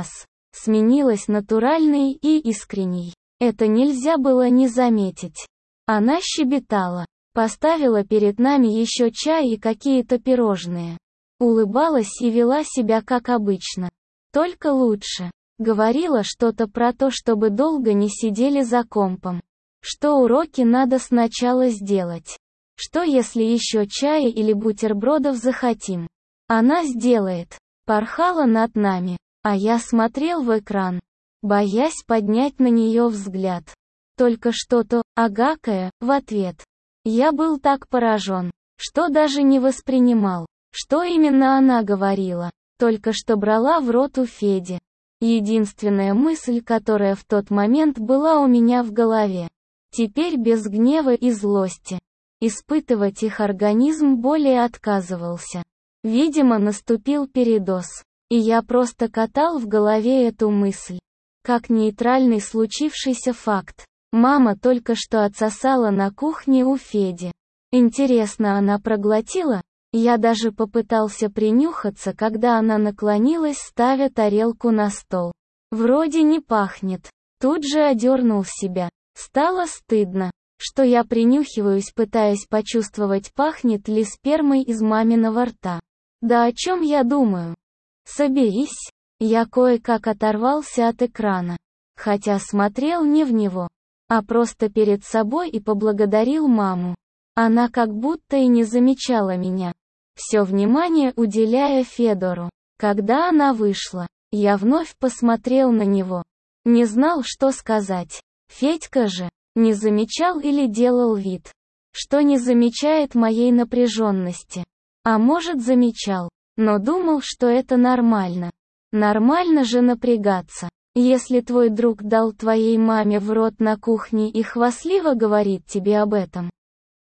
сменилась натуральной и искренней. Это нельзя было не заметить. Она щебетала, поставила перед нами еще чай и какие-то пирожные. Улыбалась и вела себя как обычно. Только лучше. Говорила что-то про то, чтобы долго не сидели за компом. Что уроки надо сначала сделать. Что если еще чая или бутербродов захотим? Она сделает. Порхала над нами, а я смотрел в экран, боясь поднять на нее взгляд. Только что-то, агакая, в ответ. Я был так поражен, что даже не воспринимал, что именно она говорила. Только что брала в рот у Феди. Единственная мысль, которая в тот момент была у меня в голове. Теперь без гнева и злости. Испытывать их организм более отказывался. Видимо, наступил передоз. И я просто катал в голове эту мысль. Как нейтральный случившийся факт. Мама только что отсосала на кухне у Феди. Интересно, она проглотила? Я даже попытался принюхаться, когда она наклонилась, ставя тарелку на стол. Вроде не пахнет. Тут же одернул себя. Стало стыдно, что я принюхиваюсь, пытаясь почувствовать, пахнет ли спермой из маминого рта. Да о чем я думаю? Соберись. Я кое-как оторвался от экрана. Хотя смотрел не в него, а просто перед собой, и поблагодарил маму. Она как будто и не замечала меня. Все внимание уделяя Федору. Когда она вышла, я вновь посмотрел на него. Не знал, что сказать. Федька же не замечал или делал вид, что не замечает моей напряженности. А может, замечал, но думал, что это нормально. Нормально же напрягаться, если твой друг дал твоей маме в рот на кухне и хвастливо говорит тебе об этом.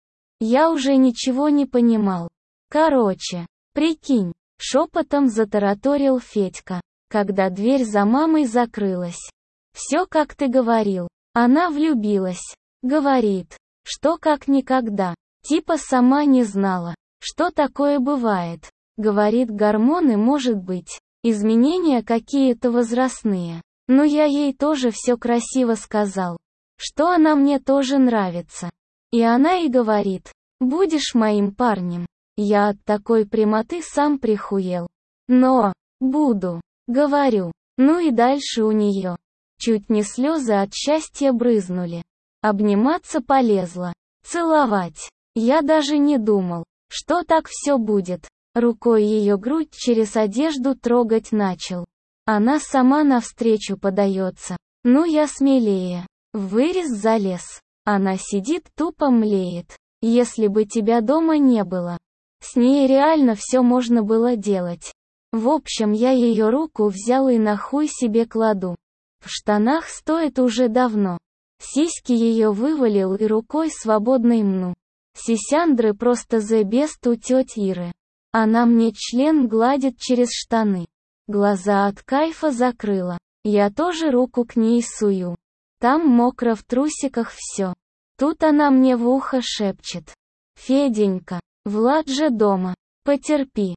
Я уже ничего не понимал. Короче, прикинь, шепотом затараторил Федька, когда дверь за мамой закрылась. Все как ты говорил. Она влюбилась. Говорит, что как никогда. Типа сама не знала, что такое бывает. Говорит, гормоны, может быть, изменения какие-то возрастные. Но я ей тоже все красиво сказал, что она мне тоже нравится. И она и говорит, будешь моим парнем. Я от такой прямоты сам прихуел. Но, буду, говорю. Ну и дальше у нее. Чуть не слезы от счастья брызнули. Обниматься полезла. Целовать. Я даже не думал, что так все будет. Рукой ее грудь через одежду трогать начал. Она сама навстречу подается. Ну я смелее. В вырез залез. Она сидит тупо млеет. Если бы тебя дома не было. С ней реально все можно было делать. В общем, я ее руку взял и на хуй себе кладу. В штанах стоит уже давно. Сиськи ее вывалил и рукой свободной мну. Сисяндры просто the best у тети Иры. Она мне член гладит через штаны. Глаза от кайфа закрыла. Я тоже руку к ней сую. Там мокро в трусиках все. Тут она мне в ухо шепчет. Феденька, Влад же дома. Потерпи,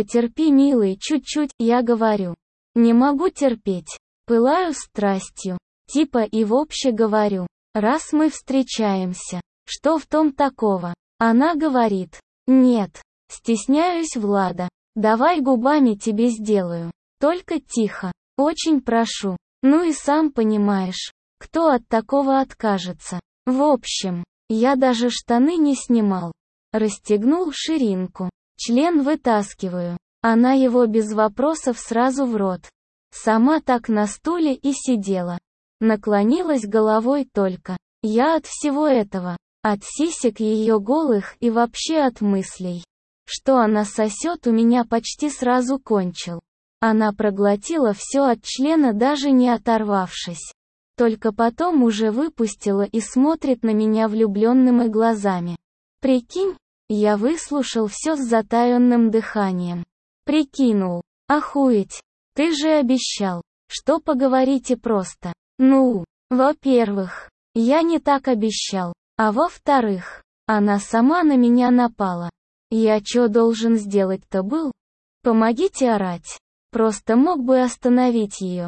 милый, чуть-чуть, я говорю. Не могу терпеть. Пылаю страстью. Типа и вообще говорю. Раз мы встречаемся, что в том такого? Она говорит. Нет. Стесняюсь Влада. Давай губами тебе сделаю. Только тихо. Очень прошу. Ну и сам понимаешь, кто от такого откажется. В общем, я даже штаны не снимал. Расстегнул ширинку. Член вытаскиваю. Она его без вопросов сразу в рот. Сама так на стуле и сидела. Наклонилась головой только. Я от всего этого. От сисек ее голых и вообще от мыслей. Что она сосет, у меня почти сразу кончил. Она проглотила все от члена, даже не оторвавшись. Только потом уже выпустила и смотрит на меня влюбленными глазами. Прикинь, я выслушал все с затаенным дыханием. Прикинул. Охуеть. Ты же обещал, что поговорите просто. Ну, во-первых, я не так обещал. А во-вторых, она сама на меня напала. Я чё должен сделать-то был? Помогите орать. Просто мог бы остановить ее.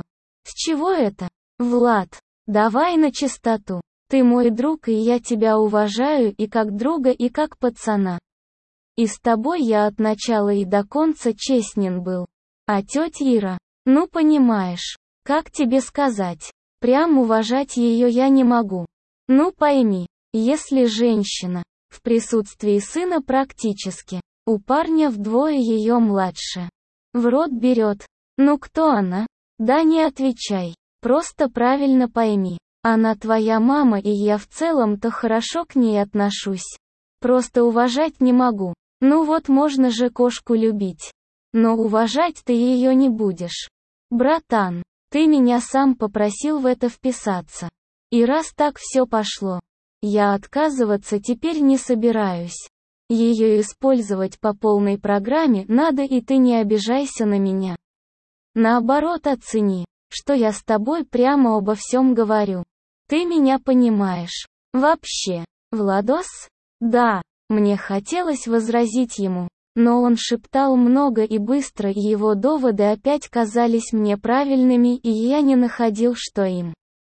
С чего это? Влад, давай на чистоту. Ты мой друг, и я тебя уважаю и как друга, и как пацана. И с тобой я от начала и до конца честен был. А тетя Ира, ну понимаешь, как тебе сказать, прям уважать ее я не могу. Ну пойми, если женщина, в присутствии сына практически, у парня вдвое ее младше, в рот берет, ну кто она? Да не отвечай, просто правильно пойми, она твоя мама, и я в целом-то хорошо к ней отношусь. Просто уважать не могу. Ну вот можно же кошку любить. Но уважать ты ее не будешь. Братан, ты меня сам попросил в это вписаться. И раз так все пошло, я отказываться теперь не собираюсь. Ее использовать по полной программе надо, и ты не обижайся на меня. Наоборот, оцени, что я с тобой прямо обо всем говорю. Ты меня понимаешь. Вообще, Владос? Да, мне хотелось возразить ему, но он шептал много и быстро, и его доводы опять казались мне правильными, и я не находил, что им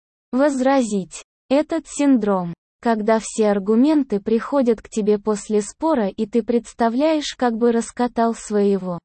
возразить. Этот синдром, когда все аргументы приходят к тебе после спора, и ты представляешь, как бы раскатал своего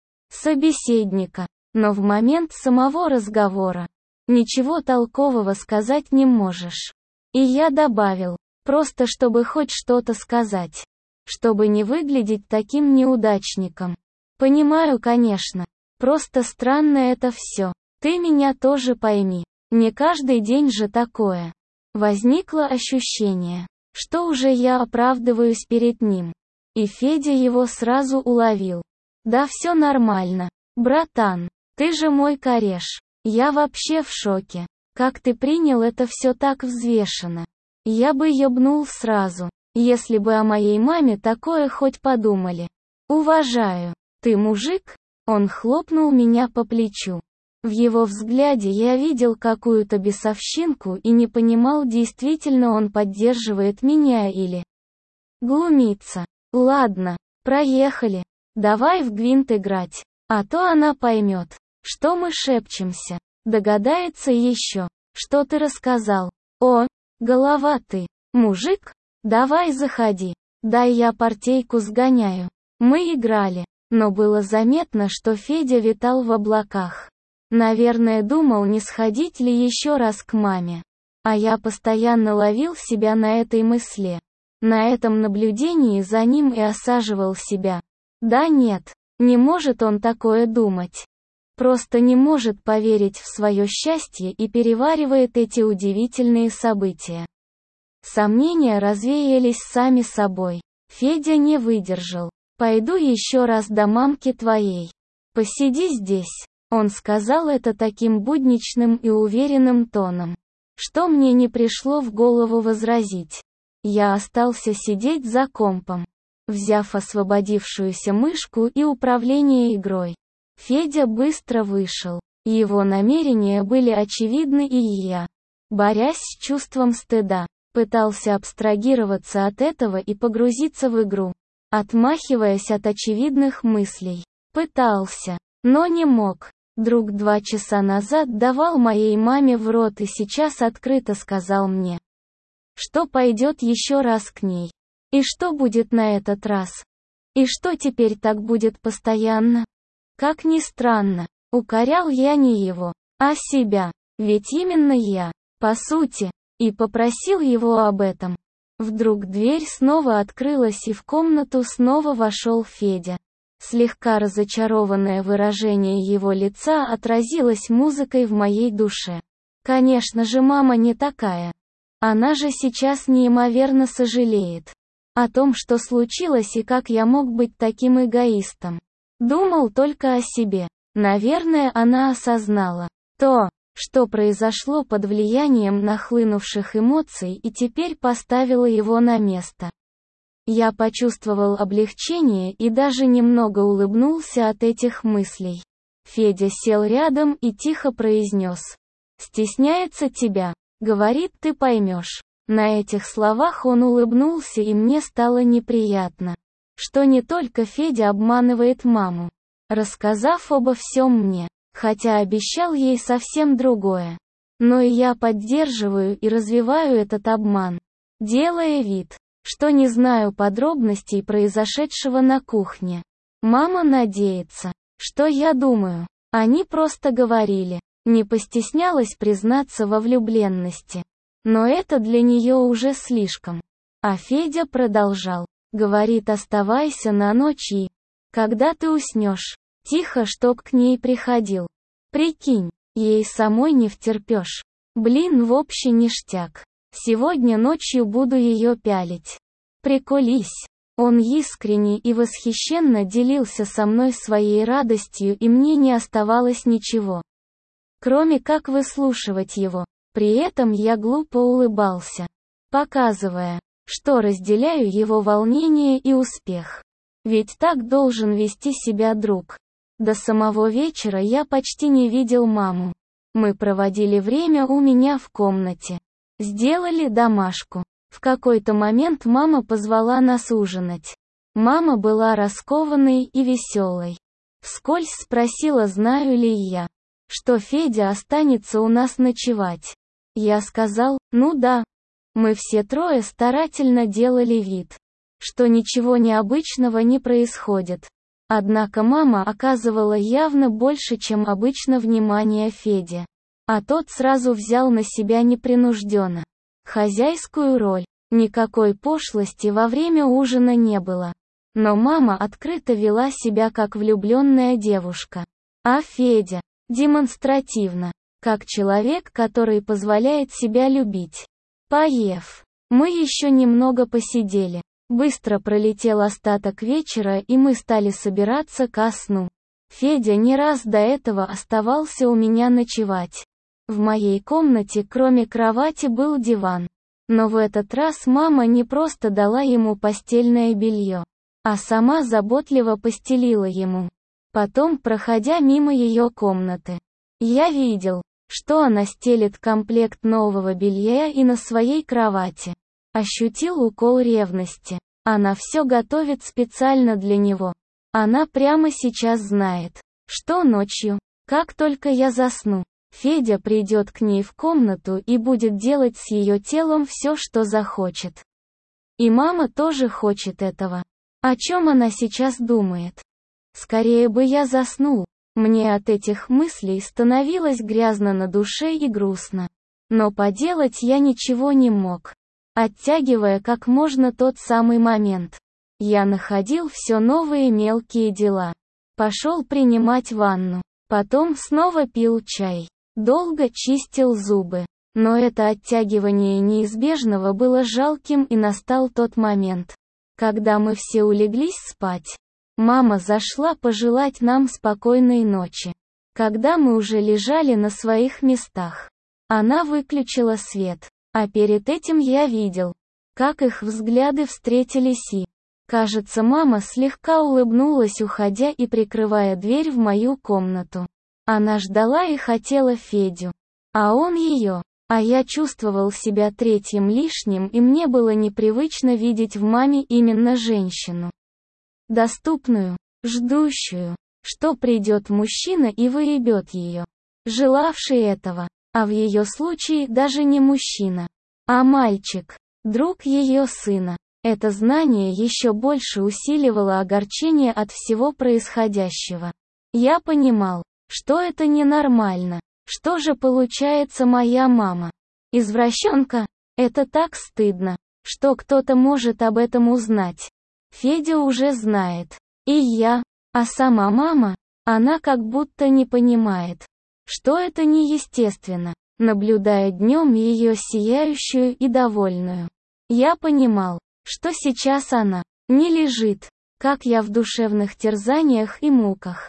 собеседника, но в момент самого разговора ничего толкового сказать не можешь. И я добавил, просто чтобы хоть что-то сказать, чтобы не выглядеть таким неудачником. Понимаю, конечно, просто странно это все. Ты меня тоже пойми, не каждый день же такое. Возникло ощущение, что уже я оправдываюсь перед ним. И Федя его сразу уловил. Да все нормально, братан, ты же мой кореш. Я вообще в шоке. Как ты принял это все так взвешенно? Я бы ёбнул сразу, если бы о моей маме такое хоть подумали. Уважаю. Ты мужик? Он хлопнул меня по плечу. В его взгляде я видел какую-то бесовщинку и не понимал, действительно он поддерживает меня или глумится. Ладно, проехали. Давай в гвинт играть, а то она поймет, что мы шепчемся. Догадается еще, что ты рассказал. О, голова ты, мужик? Давай заходи. Дай я партейку сгоняю. Мы играли, но было заметно, что Федя витал в облаках. Наверное, думал, не сходить ли еще раз к маме. А я постоянно ловил себя на этой мысли. На этом наблюдении за ним и осаживал себя. Да нет, не может он такое думать. Просто не может поверить в свое счастье и переваривает эти удивительные события. Сомнения развеялись сами собой. Федя не выдержал. «Пойду еще раз до мамки твоей. Посиди здесь». Он сказал это таким будничным и уверенным тоном, что мне не пришло в голову возразить. Я остался сидеть за компом, взяв освободившуюся мышку и управление игрой. Федя быстро вышел. Его намерения были очевидны, и я, борясь с чувством стыда, пытался абстрагироваться от этого и погрузиться в игру, отмахиваясь от очевидных мыслей. Пытался, но не мог. Друг 2 часа назад давал моей маме в рот и сейчас открыто сказал мне, что пойдет еще раз к ней. И что будет на этот раз? И что теперь так будет постоянно? Как ни странно, укорял я не его, а себя, ведь именно я, по сути, и попросил его об этом. Вдруг дверь снова открылась, и в комнату снова вошел Федя. Слегка разочарованное выражение его лица отразилось музыкой в моей душе. Конечно же, мама не такая. Она же сейчас неимоверно сожалеет о том, что случилось, и как я мог быть таким эгоистом. Думал только о себе. Наверное, она осознала то, что произошло под влиянием нахлынувших эмоций, и теперь поставила его на место. Я почувствовал облегчение и даже немного улыбнулся от этих мыслей. Федя сел рядом и тихо произнес: «Стесняется тебя. Говорит, ты поймешь». На этих словах он улыбнулся, и мне стало неприятно, что не только Федя обманывает маму, рассказав обо всем мне. хотя обещал ей совсем другое. Но и я поддерживаю и развиваю этот обман, делая вид, что не знаю подробностей произошедшего на кухне. Мама надеется, что я думаю. Они просто говорили. Не постеснялась признаться во влюбленности. Но это для нее уже слишком. А Федя продолжал. Говорит, оставайся на ночь и... Когда ты уснешь, тихо, чтоб к ней приходил. Прикинь, ей самой не втерпешь. Блин, вообще ништяк. Сегодня ночью буду ее пялить. Приколись. Он искренне и восхищенно делился со мной своей радостью, и мне не оставалось ничего, кроме как выслушивать его. При этом я глупо улыбался, показывая, что разделяю его волнение и успех. Ведь так должен вести себя друг. До самого вечера я почти не видел маму. Мы проводили время у меня в комнате. Сделали домашку. В какой-то момент мама позвала нас ужинать. Мама была раскованной и веселой. Вскользь спросила, знаю ли я, что Федя останется у нас ночевать. Я сказал, ну да. Мы все трое старательно делали вид, что ничего необычного не происходит. Однако мама оказывала явно больше, чем обычно, внимания Феде. А тот сразу взял на себя непринужденно хозяйскую роль. Никакой пошлости во время ужина не было. Но мама открыто вела себя как влюбленная девушка. А Федя демонстративно, как человек, который позволяет себя любить. Поев, мы еще немного посидели. Быстро пролетел остаток вечера, и мы стали собираться ко сну. Федя не раз до этого оставался у меня ночевать. В моей комнате кроме кровати был диван. Но в этот раз мама не просто дала ему постельное белье, а сама заботливо постелила ему. Потом, проходя мимо ее комнаты, я видел, что она стелит комплект нового белья и на своей кровати. Ощутил укол ревности. Она все готовит специально для него. Она прямо сейчас знает, что ночью, как только я засну, Федя придет к ней в комнату и будет делать с ее телом все, что захочет. И мама тоже хочет этого. О чем она сейчас думает? Скорее бы я заснул. Мне от этих мыслей становилось грязно на душе и грустно. Но поделать я ничего не мог. Оттягивая как можно тот самый момент, я находил все новые мелкие дела. Пошел принимать ванну. Потом снова пил чай. Долго чистил зубы. Но это оттягивание неизбежного было жалким, и настал тот момент, когда мы все улеглись спать. Мама зашла пожелать нам спокойной ночи. Когда мы уже лежали на своих местах, она выключила свет. А перед этим я видел, как их взгляды встретились, и, кажется, мама слегка улыбнулась, уходя и прикрывая дверь в мою комнату. Она ждала и хотела Федю, а он ее. А я чувствовал себя третьим лишним, и мне было непривычно видеть в маме именно женщину. Доступную, ждущую, что придет мужчина и выебет ее. Желавший этого. А в ее случае даже не мужчина, а мальчик, друг ее сына. Это знание еще больше усиливало огорчение от всего происходящего. Я понимал, что это ненормально. Что же получается, моя мама? Извращенка? Это так стыдно, что кто-то может об этом узнать. Федя уже знает. И я. А сама мама? Она как будто не понимает, что это неестественно, наблюдая днем ее сияющую и довольную. Я понимал, что сейчас она не лежит, как я, в душевных терзаниях и муках.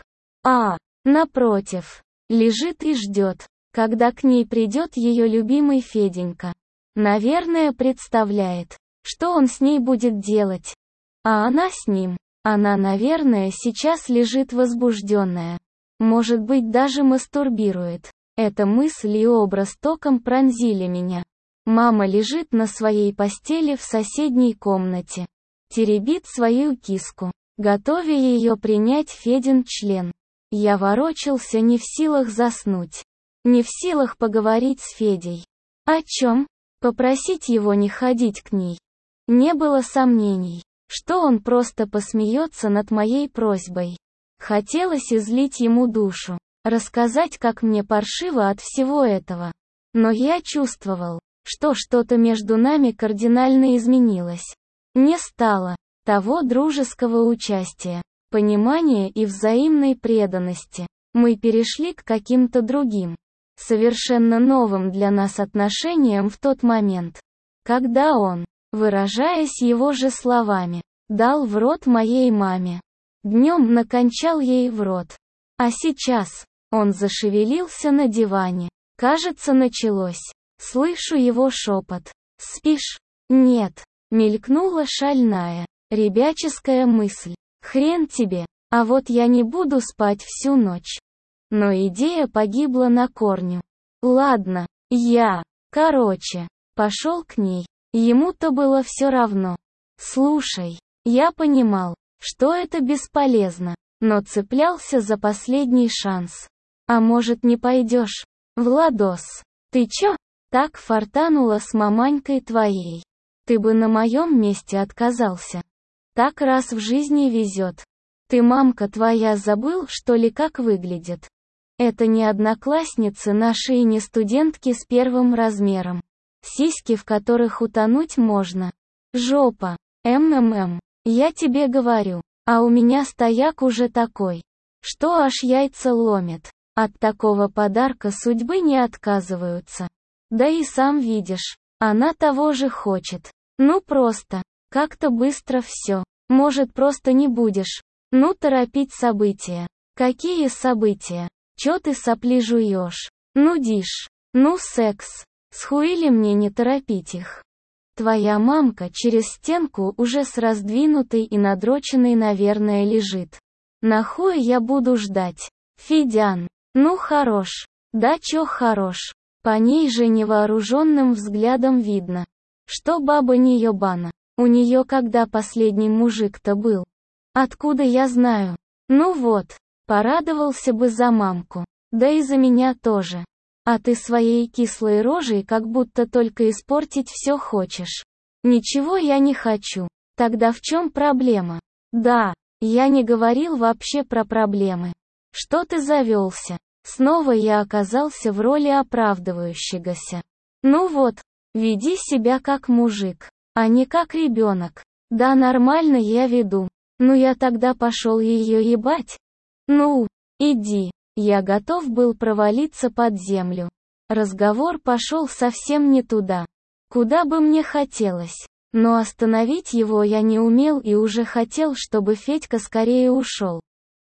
Напротив, лежит и ждет, когда к ней придет ее любимый Феденька. Наверное, представляет, что он с ней будет делать. А она с ним. Она, наверное, сейчас лежит возбужденная. Может быть, даже мастурбирует. Эта мысль и образ током пронзили меня. Мама лежит на своей постели в соседней комнате. Теребит свою киску, готовя ее принять Федин член. Я ворочался, не в силах заснуть. Не в силах поговорить с Федей. О чем? Попросить его не ходить к ней. Не было сомнений, что он просто посмеется над моей просьбой. Хотелось излить ему душу, рассказать, как мне паршиво от всего этого. Но я чувствовал, что что-то между нами кардинально изменилось. Не стало того дружеского участия, понимания и взаимной преданности. Мы перешли к каким-то другим, совершенно новым для нас отношениям в тот момент, когда он, выражаясь его же словами, дал в рот моей маме. Днем накончал ей в рот. А сейчас он зашевелился на диване. Кажется, началось. Слышу его шепот. «Спишь?» «Нет». Мелькнула шальная, ребяческая мысль. «Хрен тебе, а вот я не буду спать всю ночь». Но идея погибла на корню. Ладно, короче, пошел к ней. Ему-то было все равно. Слушай, я понимал, что это бесполезно, но цеплялся за последний шанс. А может, не пойдешь? Владос, ты чё? Так фартануло с маманькой твоей. Ты бы на моем месте отказался. Так раз в жизни везет. Ты, мамка твоя, забыл, что ли, как выглядит? Это не одноклассницы наши и не студентки с первым размером. Сиськи, в которых утонуть можно. Жопа. МММ. Я тебе говорю. А у меня стояк уже такой, что аж яйца ломит. От такого подарка судьбы не отказываются. Да и сам видишь, она того же хочет. Ну просто, как-то быстро все. Может, просто не будешь. Ну торопить события. Какие события? Чё ты сопли жуешь? Нудишь. Ну секс. Схуили мне не торопить их. Твоя мамка через стенку уже с раздвинутой и надроченной, наверное, лежит. Нахуй я буду ждать? Федян. Ну хорош. Да чё хорош. По ней же невооруженным взглядом видно, что баба не ёбана. У неё когда последний мужик-то был? Откуда я знаю? Ну вот, порадовался бы за мамку. Да и за меня тоже. А ты своей кислой рожей как будто только испортить все хочешь. Ничего я не хочу. Тогда в чем проблема? Да, я не говорил вообще про проблемы. Что ты завелся? Снова я оказался в роли оправдывающегося. Ну вот, веди себя как мужик, а не как ребенок. Да нормально я веду. Ну я тогда пошел ее ебать. Ну, иди. Я готов был провалиться под землю. Разговор пошел совсем не туда, куда бы мне хотелось. Но остановить его я не умел и уже хотел, чтобы Федька скорее ушел.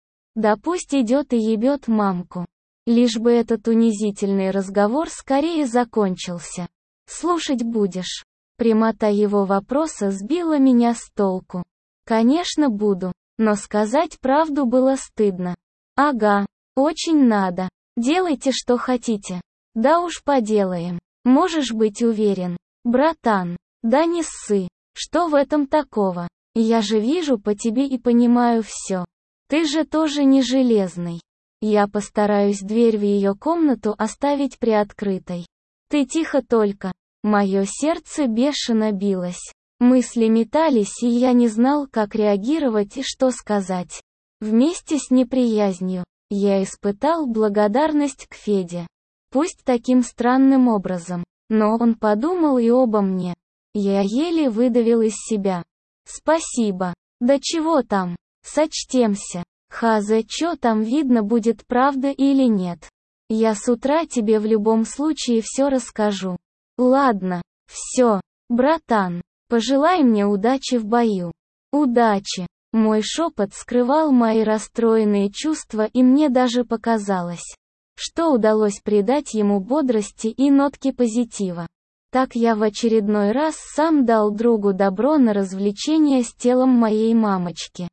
Да пусть идет и ебет мамку. Лишь бы этот унизительный разговор скорее закончился. Слушать будешь? Прямота его вопроса сбила меня с толку. Конечно, буду, но сказать правду было стыдно. Ага. Очень надо. Делайте, что хотите. Да уж поделаем. Можешь быть уверен. Братан. Да не ссы. Что в этом такого? Я же вижу по тебе и понимаю все. Ты же тоже не железный. Я постараюсь дверь в ее комнату оставить приоткрытой. Ты тихо только. Мое сердце бешено билось. Мысли метались, и я не знал, как реагировать и что сказать. Вместе с неприязнью я испытал благодарность к Феде. Пусть таким странным образом, но он подумал и обо мне. Я еле выдавил из себя. Спасибо. Да чего там? Сочтемся. Хазе, чё там видно будет, правда или нет? Я с утра тебе в любом случае все расскажу. Ладно, все. Братан, пожелай мне удачи в бою. Удачи. Мой шепот скрывал мои расстроенные чувства, и мне даже показалось, что удалось придать ему бодрости и нотки позитива. Так я в очередной раз сам дал другу добро на развлечение с телом моей мамочки.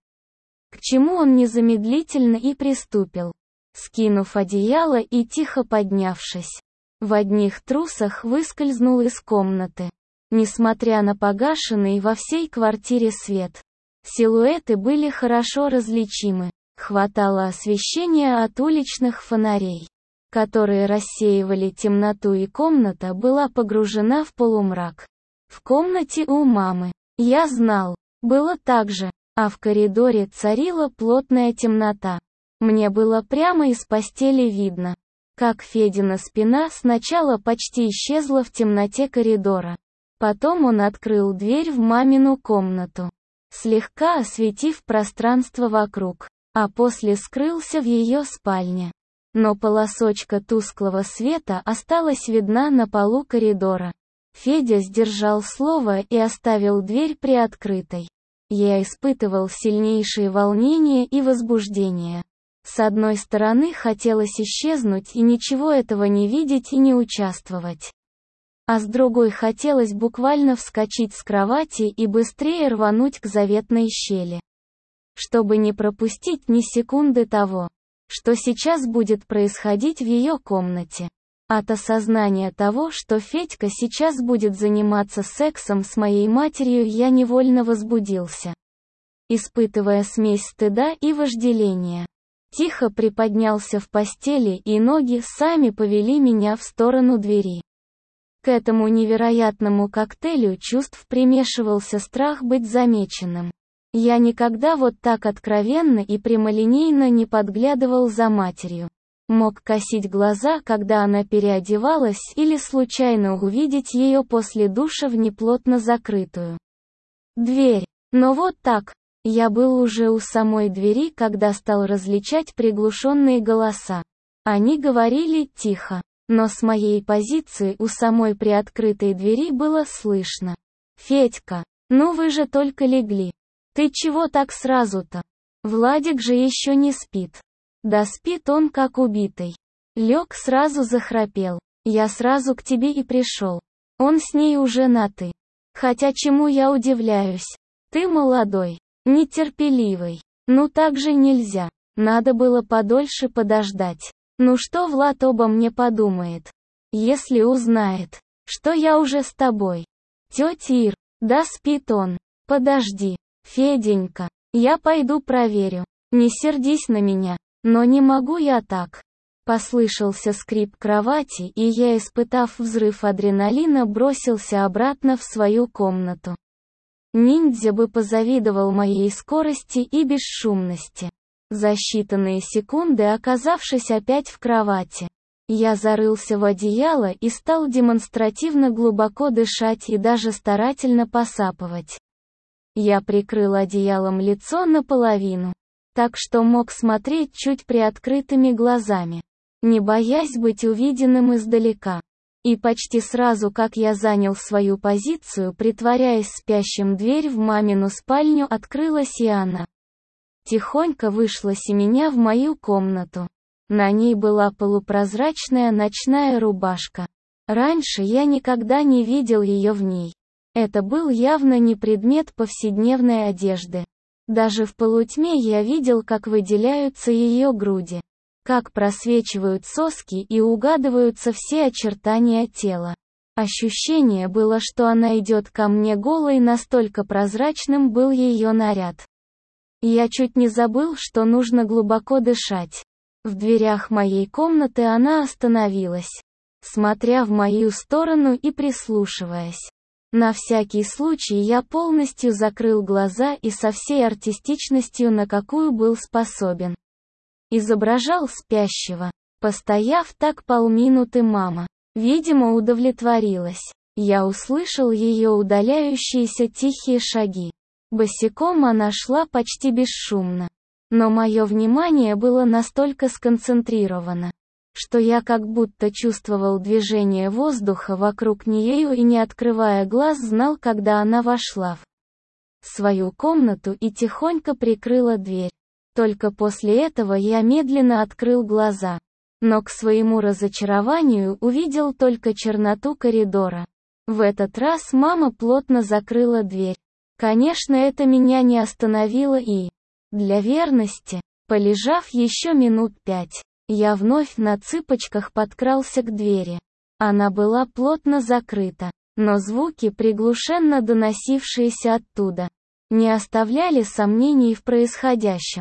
К чему он незамедлительно и приступил. Скинув одеяло и тихо поднявшись, в одних трусах выскользнул из комнаты. Несмотря на погашенный во всей квартире свет, силуэты были хорошо различимы, Хватало освещения от уличных фонарей, которые рассеивали темноту, и комната была погружена в полумрак. В комнате у мамы, я знал, было так же, а в коридоре царила плотная темнота. Мне было прямо из постели видно, как Федина спина сначала почти исчезла в темноте коридора. Потом он открыл дверь в мамину комнату, слегка осветив пространство вокруг, а после скрылся в ее спальне. Но полосочка тусклого света осталась видна на полу коридора. Федя сдержал слово и оставил дверь приоткрытой. Я испытывал сильнейшие волнения и возбуждение. С одной стороны, хотелось исчезнуть и ничего этого не видеть и не участвовать. А с другой, хотелось буквально вскочить с кровати и быстрее рвануть к заветной щели, чтобы не пропустить ни секунды того, что сейчас будет происходить в ее комнате. От осознания того, что Федька сейчас будет заниматься сексом с моей матерью, я невольно возбудился, испытывая смесь стыда и вожделения. Тихо приподнялся в постели, и ноги сами повели меня в сторону двери. К этому невероятному коктейлю чувств примешивался страх быть замеченным. Я никогда вот так откровенно и прямолинейно не подглядывал за матерью. Мог косить глаза, когда она переодевалась, или случайно увидеть ее после душа в неплотно закрытую дверь. Но вот так. Я был уже у самой двери, когда стал различать приглушенные голоса. Они говорили тихо, но с моей позиции у самой приоткрытой двери было слышно. «Федька, ну вы же только легли. Ты чего так сразу-то? Владик же еще не спит». Да спит он как убитый. Лег, сразу захрапел. Я сразу к тебе и пришел. Он с ней уже на «ты». Хотя чему я удивляюсь? Ты молодой, нетерпеливый. Ну так же нельзя. Надо было подольше подождать. Ну что Влад обо мне подумает, если узнает, что я уже с тобой? Тетя Ир, да спит он. Подожди, Феденька, я пойду проверю. Не сердись на меня, но не могу я так. Послышался скрип кровати, и я, испытав взрыв адреналина, бросился обратно в свою комнату. Ниндзя бы позавидовал моей скорости и бесшумности. За считанные секунды, оказавшись опять в кровати, я зарылся в одеяло и стал демонстративно глубоко дышать и даже старательно посапывать. Я прикрыл одеялом лицо наполовину, так что мог смотреть чуть приоткрытыми глазами, не боясь быть увиденным издалека. И почти сразу, как я занял свою позицию, притворяясь спящим, дверь в мамину спальню открылась, и она тихонько вышла семеня в мою комнату. На ней была полупрозрачная ночная рубашка. Раньше я никогда не видел ее в ней. Это был явно не предмет повседневной одежды. Даже в полутьме я видел, как выделяются ее груди, как просвечивают соски и угадываются все очертания тела. Ощущение было, что она идет ко мне голой, настолько прозрачным был ее наряд. Я чуть не забыл, что нужно глубоко дышать. В дверях моей комнаты она остановилась, смотря в мою сторону и прислушиваясь. На всякий случай я полностью закрыл глаза и со всей артистичностью, на какую был способен, изображал спящего. Постояв так полминуты, мама, видимо, удовлетворилась. Я услышал ее удаляющиеся тихие шаги. Босиком она шла почти бесшумно. Но мое внимание было настолько сконцентрировано, что я как будто чувствовал движение воздуха вокруг нее и, не открывая глаз, знал, когда она вошла в свою комнату и тихонько прикрыла дверь. Только после этого я медленно открыл глаза, но к своему разочарованию увидел только черноту коридора. В этот раз мама плотно закрыла дверь. Конечно, это меня не остановило, и, для верности, полежав еще минут 5, я вновь на цыпочках подкрался к двери. Она была плотно закрыта, но звуки, приглушенно доносившиеся оттуда, не оставляли сомнений в происходящем.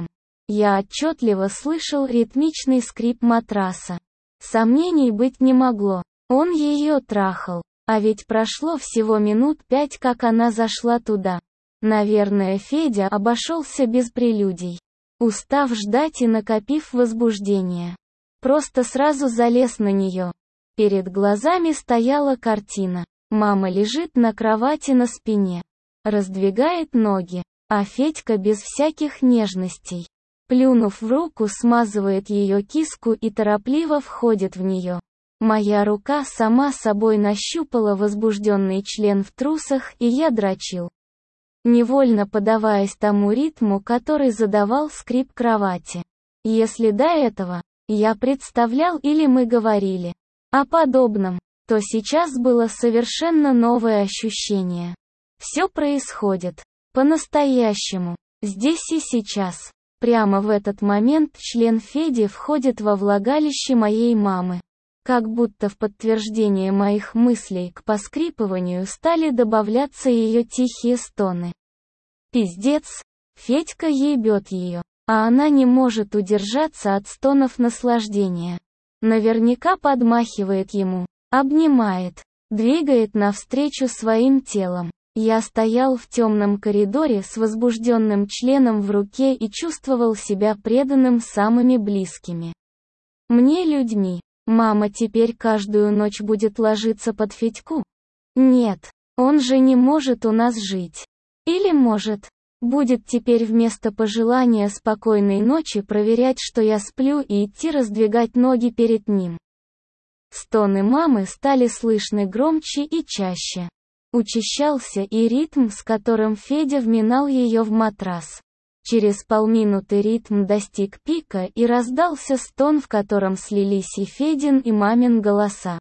Я отчетливо слышал ритмичный скрип матраса. Сомнений быть не могло. Он ее трахал. А ведь прошло всего минут 5, как она зашла туда. Наверное, Федя обошелся без прелюдий. Устав ждать и накопив возбуждение, просто сразу залез на нее. Перед глазами стояла картина. Мама лежит на кровати на спине, раздвигает ноги, а Федька без всяких нежностей, плюнув в руку, смазывает ее киску и торопливо входит в нее. Моя рука сама собой нащупала возбужденный член в трусах, и я дрочил, невольно подаваясь тому ритму, который задавал скрип кровати. Если до этого я представлял или мы говорили о подобном, то сейчас было совершенно новое ощущение. Все происходит по-настоящему, здесь и сейчас. Прямо в этот момент член Феди входит во влагалище моей мамы. Как будто в подтверждение моих мыслей к поскрипыванию стали добавляться ее тихие стоны. Пиздец, Федька ебет ее, а она не может удержаться от стонов наслаждения. Наверняка подмахивает ему, обнимает, двигает навстречу своим телом. Я стоял в темном коридоре с возбужденным членом в руке и чувствовал себя преданным самыми близкими мне людьми. Мама теперь каждую ночь будет ложиться под Федьку? Нет, он же не может у нас жить. Или может, будет теперь вместо пожелания спокойной ночи проверять, что я сплю, и идти раздвигать ноги перед ним. Стоны мамы стали слышны громче и чаще. Учащался и ритм, с которым Федя вминал ее в матрас. Через полминуты ритм достиг пика и раздался стон, в котором слились и Федин, и мамин голоса.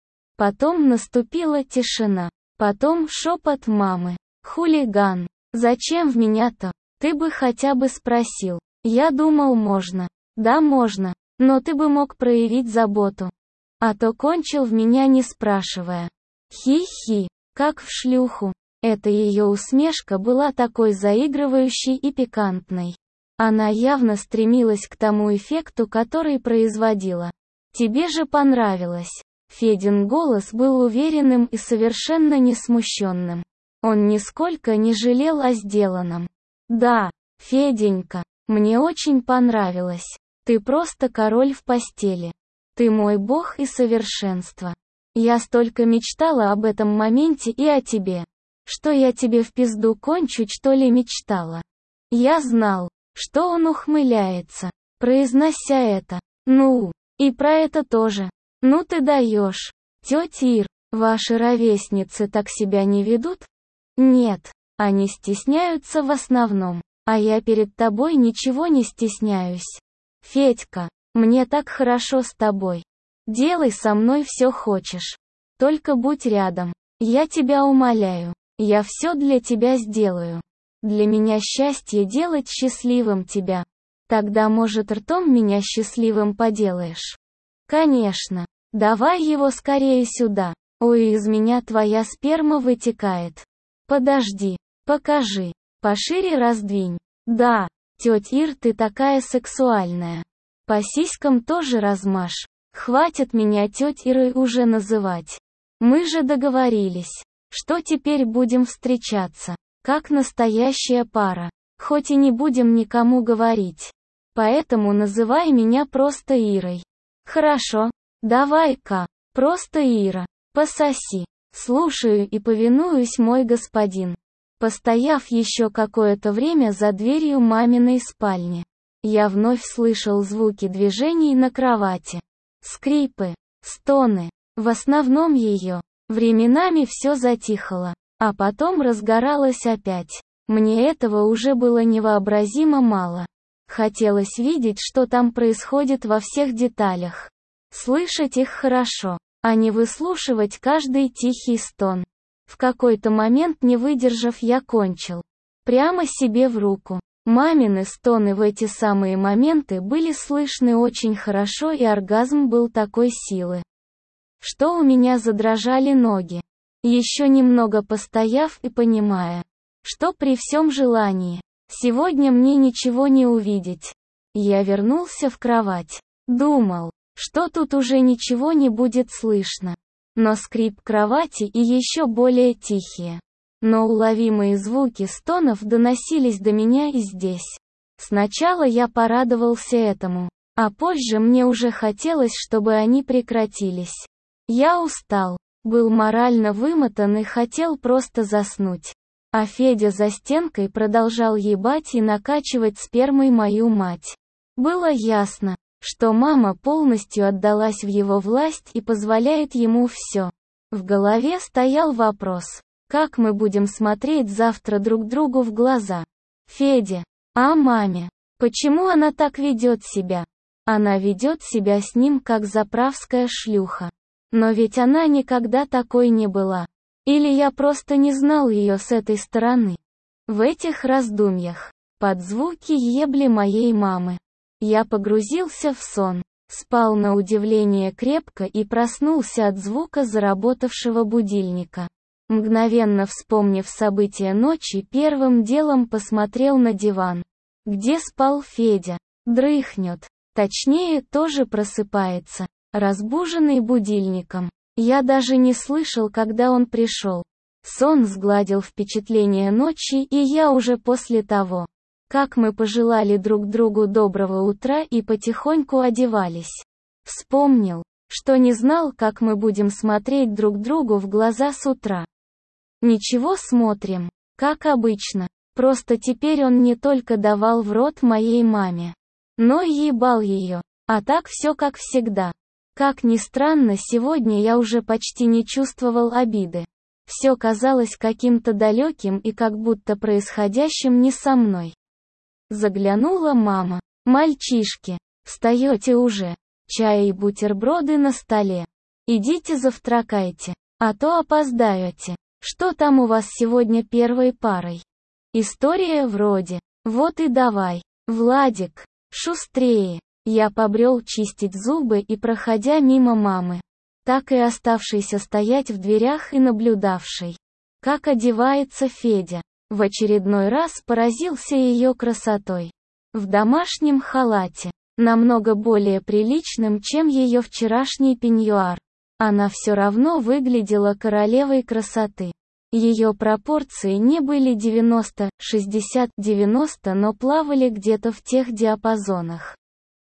Потом наступила тишина. Потом шепот мамы. «Хулиган, зачем в меня-то? Ты бы хотя бы спросил. Я думал, можно. Да, можно. Но ты бы мог проявить заботу. А то кончил в меня, не спрашивая. Хи-хи, как в шлюху». Эта ее усмешка была такой заигрывающей и пикантной. Она явно стремилась к тому эффекту, который производила. «Тебе же понравилось». Федин голос был уверенным и совершенно не смущенным. Он нисколько не жалел о сделанном. «Да, Феденька, мне очень понравилось. Ты просто король в постели. Ты мой бог и совершенство. Я столько мечтала об этом моменте и о тебе. Что я тебе в пизду кончу, что ли, мечтала?» Я знал, что он ухмыляется, произнося это. «Ну, и про это тоже. Ну ты даешь. Тетя Ир, ваши ровесницы так себя не ведут?» «Нет, они стесняются в основном, а я перед тобой ничего не стесняюсь. Федька, мне так хорошо с тобой. Делай со мной все хочешь. Только будь рядом. Я тебя умоляю. Я все для тебя сделаю. Для меня счастье делать счастливым тебя. Тогда, может, ртом меня счастливым поделаешь?» «Конечно. Давай его скорее сюда. Ой, из меня твоя сперма вытекает. Подожди, покажи. Пошире раздвинь. Да, тетя Ир, ты такая сексуальная. По сиськам тоже размажь. Хватит меня тетей Ирой уже называть. Мы же договорились, что теперь будем встречаться, как настоящая пара, хоть и не будем никому говорить. Поэтому называй меня просто Ирой». «Хорошо, давай-ка, просто Ира, пососи». «Слушаю и повинуюсь, мой господин». Постояв еще какое-то время за дверью маминой спальни, я вновь слышал звуки движений на кровати. Скрипы, стоны, в основном ее. Временами все затихло, а потом разгоралось опять. Мне этого уже было невообразимо мало. Хотелось видеть, что там происходит во всех деталях. Слышать их хорошо, а не выслушивать каждый тихий стон. В какой-то момент, не выдержав, я кончил. Прямо себе в руку. Мамины стоны в эти самые моменты были слышны очень хорошо, и оргазм был такой силы, что у меня задрожали ноги. Еще немного постояв и понимая, что при всем желании, сегодня мне ничего не увидеть, Я вернулся в кровать. Думал, что тут уже ничего не будет слышно. Но скрип кровати и еще более тихие, но уловимые звуки стонов доносились до меня и здесь. Сначала я порадовался этому, а позже мне уже хотелось, чтобы они прекратились. Я устал, был морально вымотан и хотел просто заснуть. А Федя за стенкой продолжал ебать и накачивать спермой мою мать. Было ясно, что мама полностью отдалась в его власть и позволяет ему все. В голове стоял вопрос, как мы будем смотреть завтра друг другу в глаза? Федя, а маме? Почему она так ведет себя? Она ведет себя с ним как заправская шлюха. Но ведь она никогда такой не была. Или я просто не знал ее с этой стороны. В этих раздумьях, под звуки ебли моей мамы, я погрузился в сон, спал на удивление крепко и проснулся от звука заработавшего будильника. Мгновенно вспомнив события ночи, первым делом посмотрел на диван, где спал Федя. Дрыхнет, точнее, тоже просыпается, разбуженный будильником. Я даже не слышал, когда он пришел. Сон сгладил впечатление ночи, и я уже после того, как мы пожелали друг другу доброго утра и потихоньку одевались, вспомнил, что не знал, как мы будем смотреть друг другу в глаза с утра. Ничего, смотрим, как обычно, просто теперь он не только давал в рот моей маме, но и ебал ее, а так все как всегда. Как ни странно, сегодня я уже почти не чувствовал обиды. Все казалось каким-то далеким и как будто происходящим не со мной. Заглянула мама. «Мальчишки, встаете уже? Чай и бутерброды на столе. Идите завтракайте, а то опоздаете. Что там у вас сегодня первой парой?» История вроде. Вот и давай. Владик, шустрее. Я побрел чистить зубы и, проходя мимо мамы, так и оставшейся стоять в дверях и наблюдавшей, как одевается Федя, в очередной раз поразился ее красотой. В домашнем халате, намного более приличным, чем ее вчерашний пеньюар. Она все равно выглядела королевой красоты. Ее пропорции не были 90, 60, 90, но плавали где-то в тех диапазонах.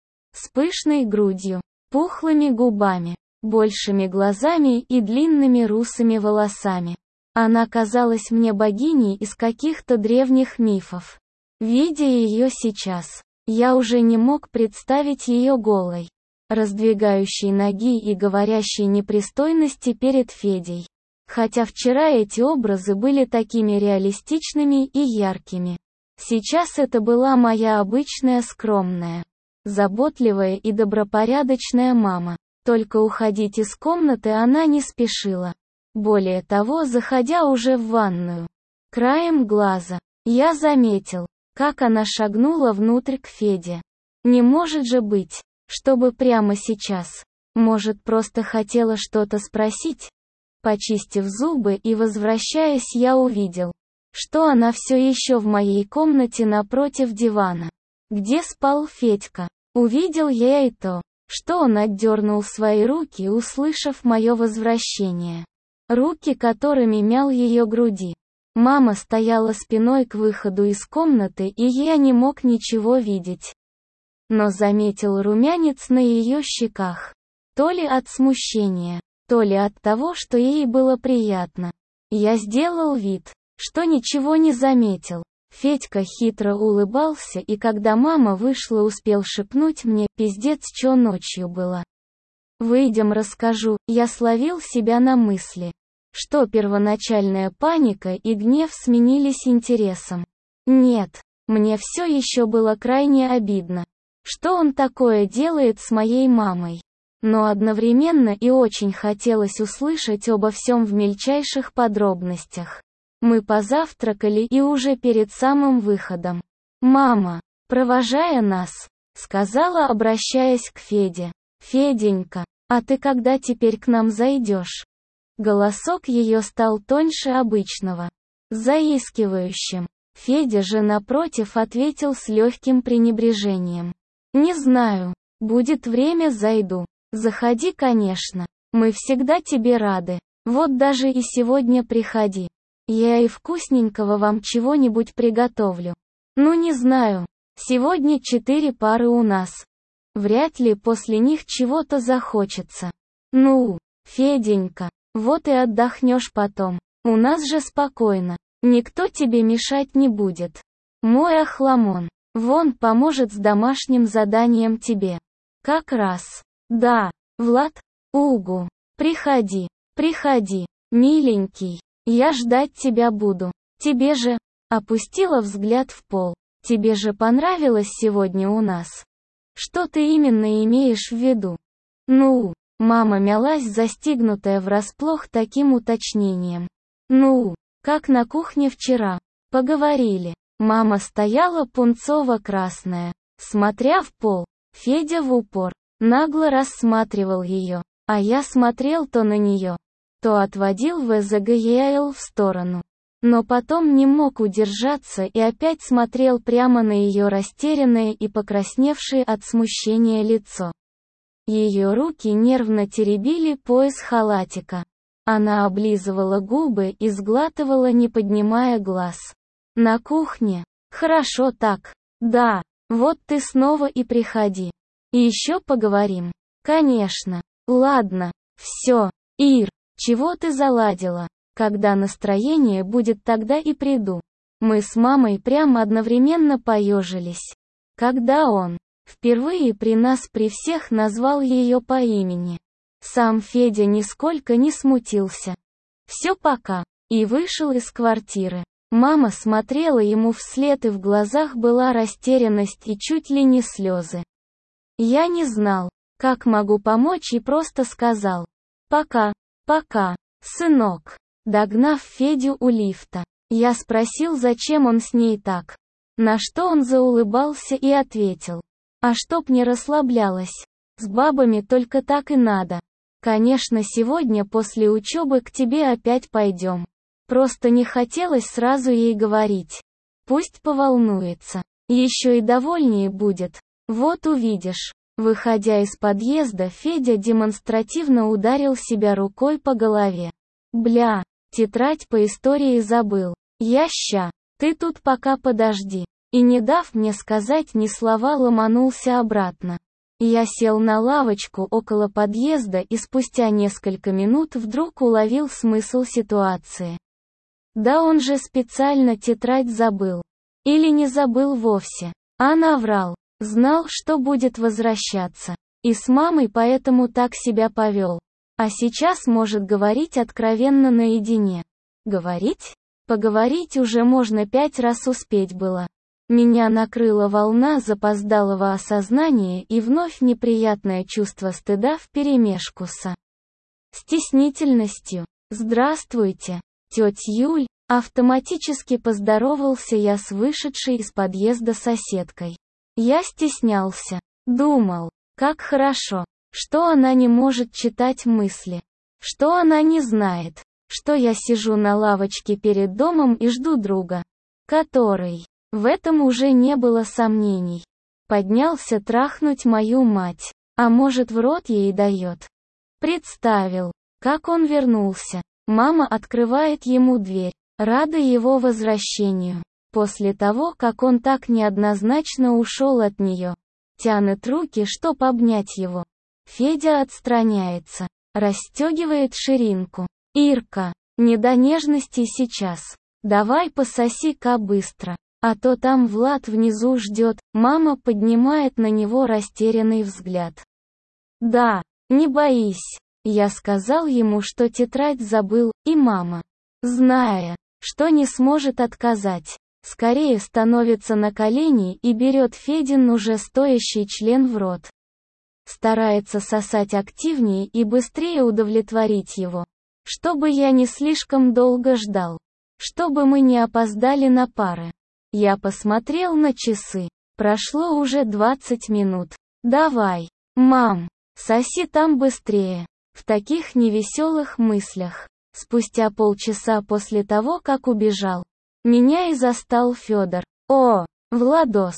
С пышной грудью, пухлыми губами, большими глазами и длинными русыми волосами. Она казалась мне богиней из каких-то древних мифов. Видя ее сейчас, я уже не мог представить ее голой, раздвигающей ноги и говорящей непристойности перед Федей. Хотя вчера эти образы были такими реалистичными и яркими. Сейчас это была моя обычная скромная, заботливая и добропорядочная мама. Только уходить из комнаты она не спешила. Более того, заходя уже в ванную, краем глаза, я заметил, как она шагнула внутрь к Феде. Не может же быть, чтобы прямо сейчас. Может, просто хотела что-то спросить? Почистив зубы и возвращаясь, я увидел, что она все еще в моей комнате напротив дивана, где спал Федька. Увидел я и то, что он отдернул свои руки, услышав мое возвращение. Руки, которыми мял ее груди. Мама стояла спиной к выходу из комнаты, и я не мог ничего видеть. Но заметил румянец на ее щеках. То ли от смущения, то ли от того, что ей было приятно. Я сделал вид, что ничего не заметил. Федька хитро улыбался, и когда мама вышла, успел шепнуть мне: «Пиздец, чё ночью было». «Выйдем, расскажу». Я словил себя на мысли, что первоначальная паника и гнев сменились интересом. Нет, мне все еще было крайне обидно, что он такое делает с моей мамой. Но одновременно и очень хотелось услышать обо всем в мельчайших подробностях. Мы позавтракали, и уже перед самым выходом мама, провожая нас, сказала, обращаясь к Феде: «Феденька, а ты когда теперь к нам зайдешь?» Голосок ее стал тоньше обычного, заискивающим. Федя же, напротив, ответил с легким пренебрежением: Не знаю. Будет время, зайду. Заходи, конечно. Мы всегда тебе рады. Вот даже и сегодня приходи. Я и вкусненького вам чего-нибудь приготовлю. Ну не знаю. Сегодня 4 пары у нас. Вряд ли после них чего-то захочется. Ну, Феденька, вот и отдохнешь потом. У нас же спокойно. Никто тебе мешать не будет. Мой охламон. Вон поможет с домашним заданием тебе. Как раз. Да, Влад, угу. Приходи, миленький. Я ждать тебя буду. Тебе же... Опустила взгляд в пол. Тебе же понравилось сегодня у нас? Что ты именно имеешь в виду? Ну, мама мялась, застигнутая врасплох таким уточнением. Ну, как на кухне вчера. Поговорили. Мама стояла пунцово-красная, смотря в пол. Федя в упор нагло рассматривал ее, а я смотрел то на нее, то отводил ВЗГЕЛ в сторону. Но потом не мог удержаться и опять смотрел прямо на ее растерянное и покрасневшее от смущения лицо. Ее руки нервно теребили пояс халатика. Она облизывала губы и сглатывала, не поднимая глаз. На кухне. Хорошо так. Да, вот ты снова и приходи. И еще поговорим. Конечно. Ладно. Все. Ир, чего ты заладила? Когда настроение будет, тогда и приду. Мы с мамой прямо одновременно поежились. Когда он впервые при нас при всех назвал ее по имени. Сам Федя нисколько не смутился. Все пока. И вышел из квартиры. Мама смотрела ему вслед, и в глазах была растерянность и чуть ли не слезы. Я не знал, как могу помочь, и просто сказал: «Пока, сынок». Догнав Федю у лифта, я спросил, зачем он с ней так. На что он заулыбался и ответил: «А чтоб не расслаблялась. С бабами только так и надо. Конечно, сегодня после учебы к тебе опять пойдем». Просто не хотелось сразу ей говорить. Пусть поволнуется. Еще и довольнее будет. Вот увидишь. Выходя из подъезда, Федя демонстративно ударил себя рукой по голове. Бля, тетрадь по истории забыл. Яща, ты тут пока подожди. И не дав мне сказать ни слова, ломанулся обратно. Я сел на лавочку около подъезда и спустя несколько минут вдруг уловил смысл ситуации. Да он же специально тетрадь забыл. Или не забыл вовсе. А наврал. Знал, что будет возвращаться. И с мамой поэтому так себя повел. А сейчас может говорить откровенно наедине. Говорить? Поговорить уже можно 5 раз успеть было. Меня накрыла волна запоздалого осознания и вновь неприятное чувство стыда вперемешку со стеснительностью. «Здравствуйте, тетя Юль», автоматически поздоровался я с вышедшей из подъезда соседкой. Я стеснялся. Думал, как хорошо, что она не может читать мысли. Что она не знает, что я сижу на лавочке перед домом и жду друга, который... В этом уже не было сомнений. Поднялся трахнуть мою мать. А может, в рот ей дает. Представил, как он вернулся. Мама открывает ему дверь, рада его возвращению. После того, как он так неоднозначно ушел от нее. Тянет руки, чтоб обнять его. Федя отстраняется, расстегивает ширинку. «Ирка, не до нежности сейчас. Давай пососи-ка быстро. А то там Влад внизу ждет». Мама поднимает на него растерянный взгляд. «Да, не боись». Я сказал ему, что тетрадь забыл, и мама, зная, что не сможет отказать, скорее становится на колени и берет Федин уже стоящий член в рот. Старается сосать активнее и быстрее удовлетворить его. Чтобы я не слишком долго ждал. Чтобы мы не опоздали на пары. Я посмотрел на часы. Прошло уже 20 минут. «Давай, мам, соси там быстрее». В таких невеселых мыслях. Спустя полчаса после того, как убежал, меня и застал Федор. «О, Владос,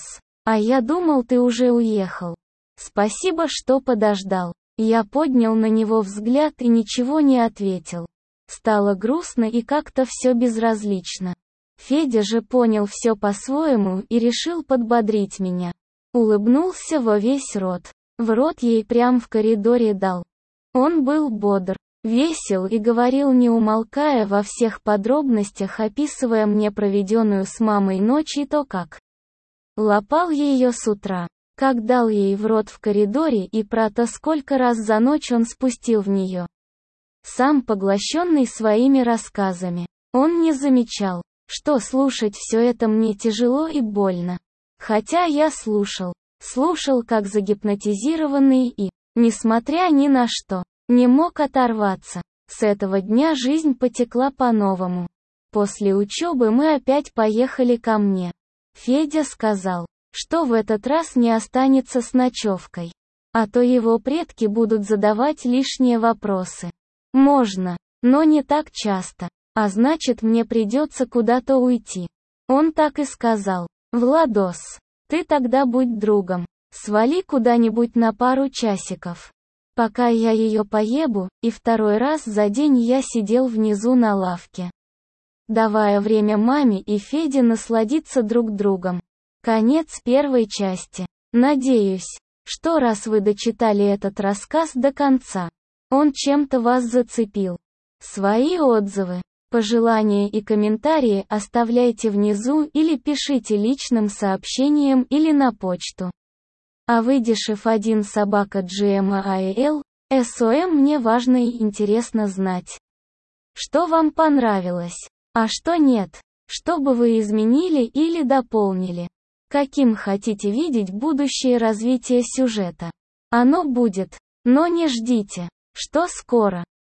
А я думал, ты уже уехал. Спасибо, что подождал. Я поднял на него взгляд и ничего не ответил. Стало грустно и как-то все безразлично. Федя же понял все по-своему и решил подбодрить меня. Улыбнулся во весь рот. В рот ей прям в коридоре дал. Он был бодр, весел и говорил не умолкая во всех подробностях, описывая мне проведенную с мамой ночь и то, как лапал ее с утра, как дал ей в рот в коридоре и про то, сколько раз за ночь он спустил в нее. Сам поглощенный своими рассказами, он не замечал, что слушать все это мне тяжело и больно. Хотя я слушал как загипнотизированный и, несмотря ни на что, не мог оторваться. С этого дня жизнь потекла по-новому. После учебы мы опять поехали ко мне. Федя сказал, что в этот раз не останется с ночевкой. А то его предки будут задавать лишние вопросы. Можно, но не так часто. А значит, мне придется куда-то уйти. Он так и сказал. Владос, ты тогда будь другом. Свали куда-нибудь на пару часиков. Пока я ее поебу, и второй раз за день я сидел внизу на лавке, давая время маме и Феде насладиться друг другом. Конец первой части. Надеюсь, что раз вы дочитали этот рассказ до конца, он чем-то вас зацепил. Свои отзывы, пожелания и комментарии оставляйте внизу или пишите личным сообщением или на почту. avydishef1@gmail.com. Мне важно и интересно знать, что вам понравилось, а что нет, что бы вы изменили или дополнили. Каким хотите видеть будущее развитие сюжета. Оно будет, но не ждите, что скоро.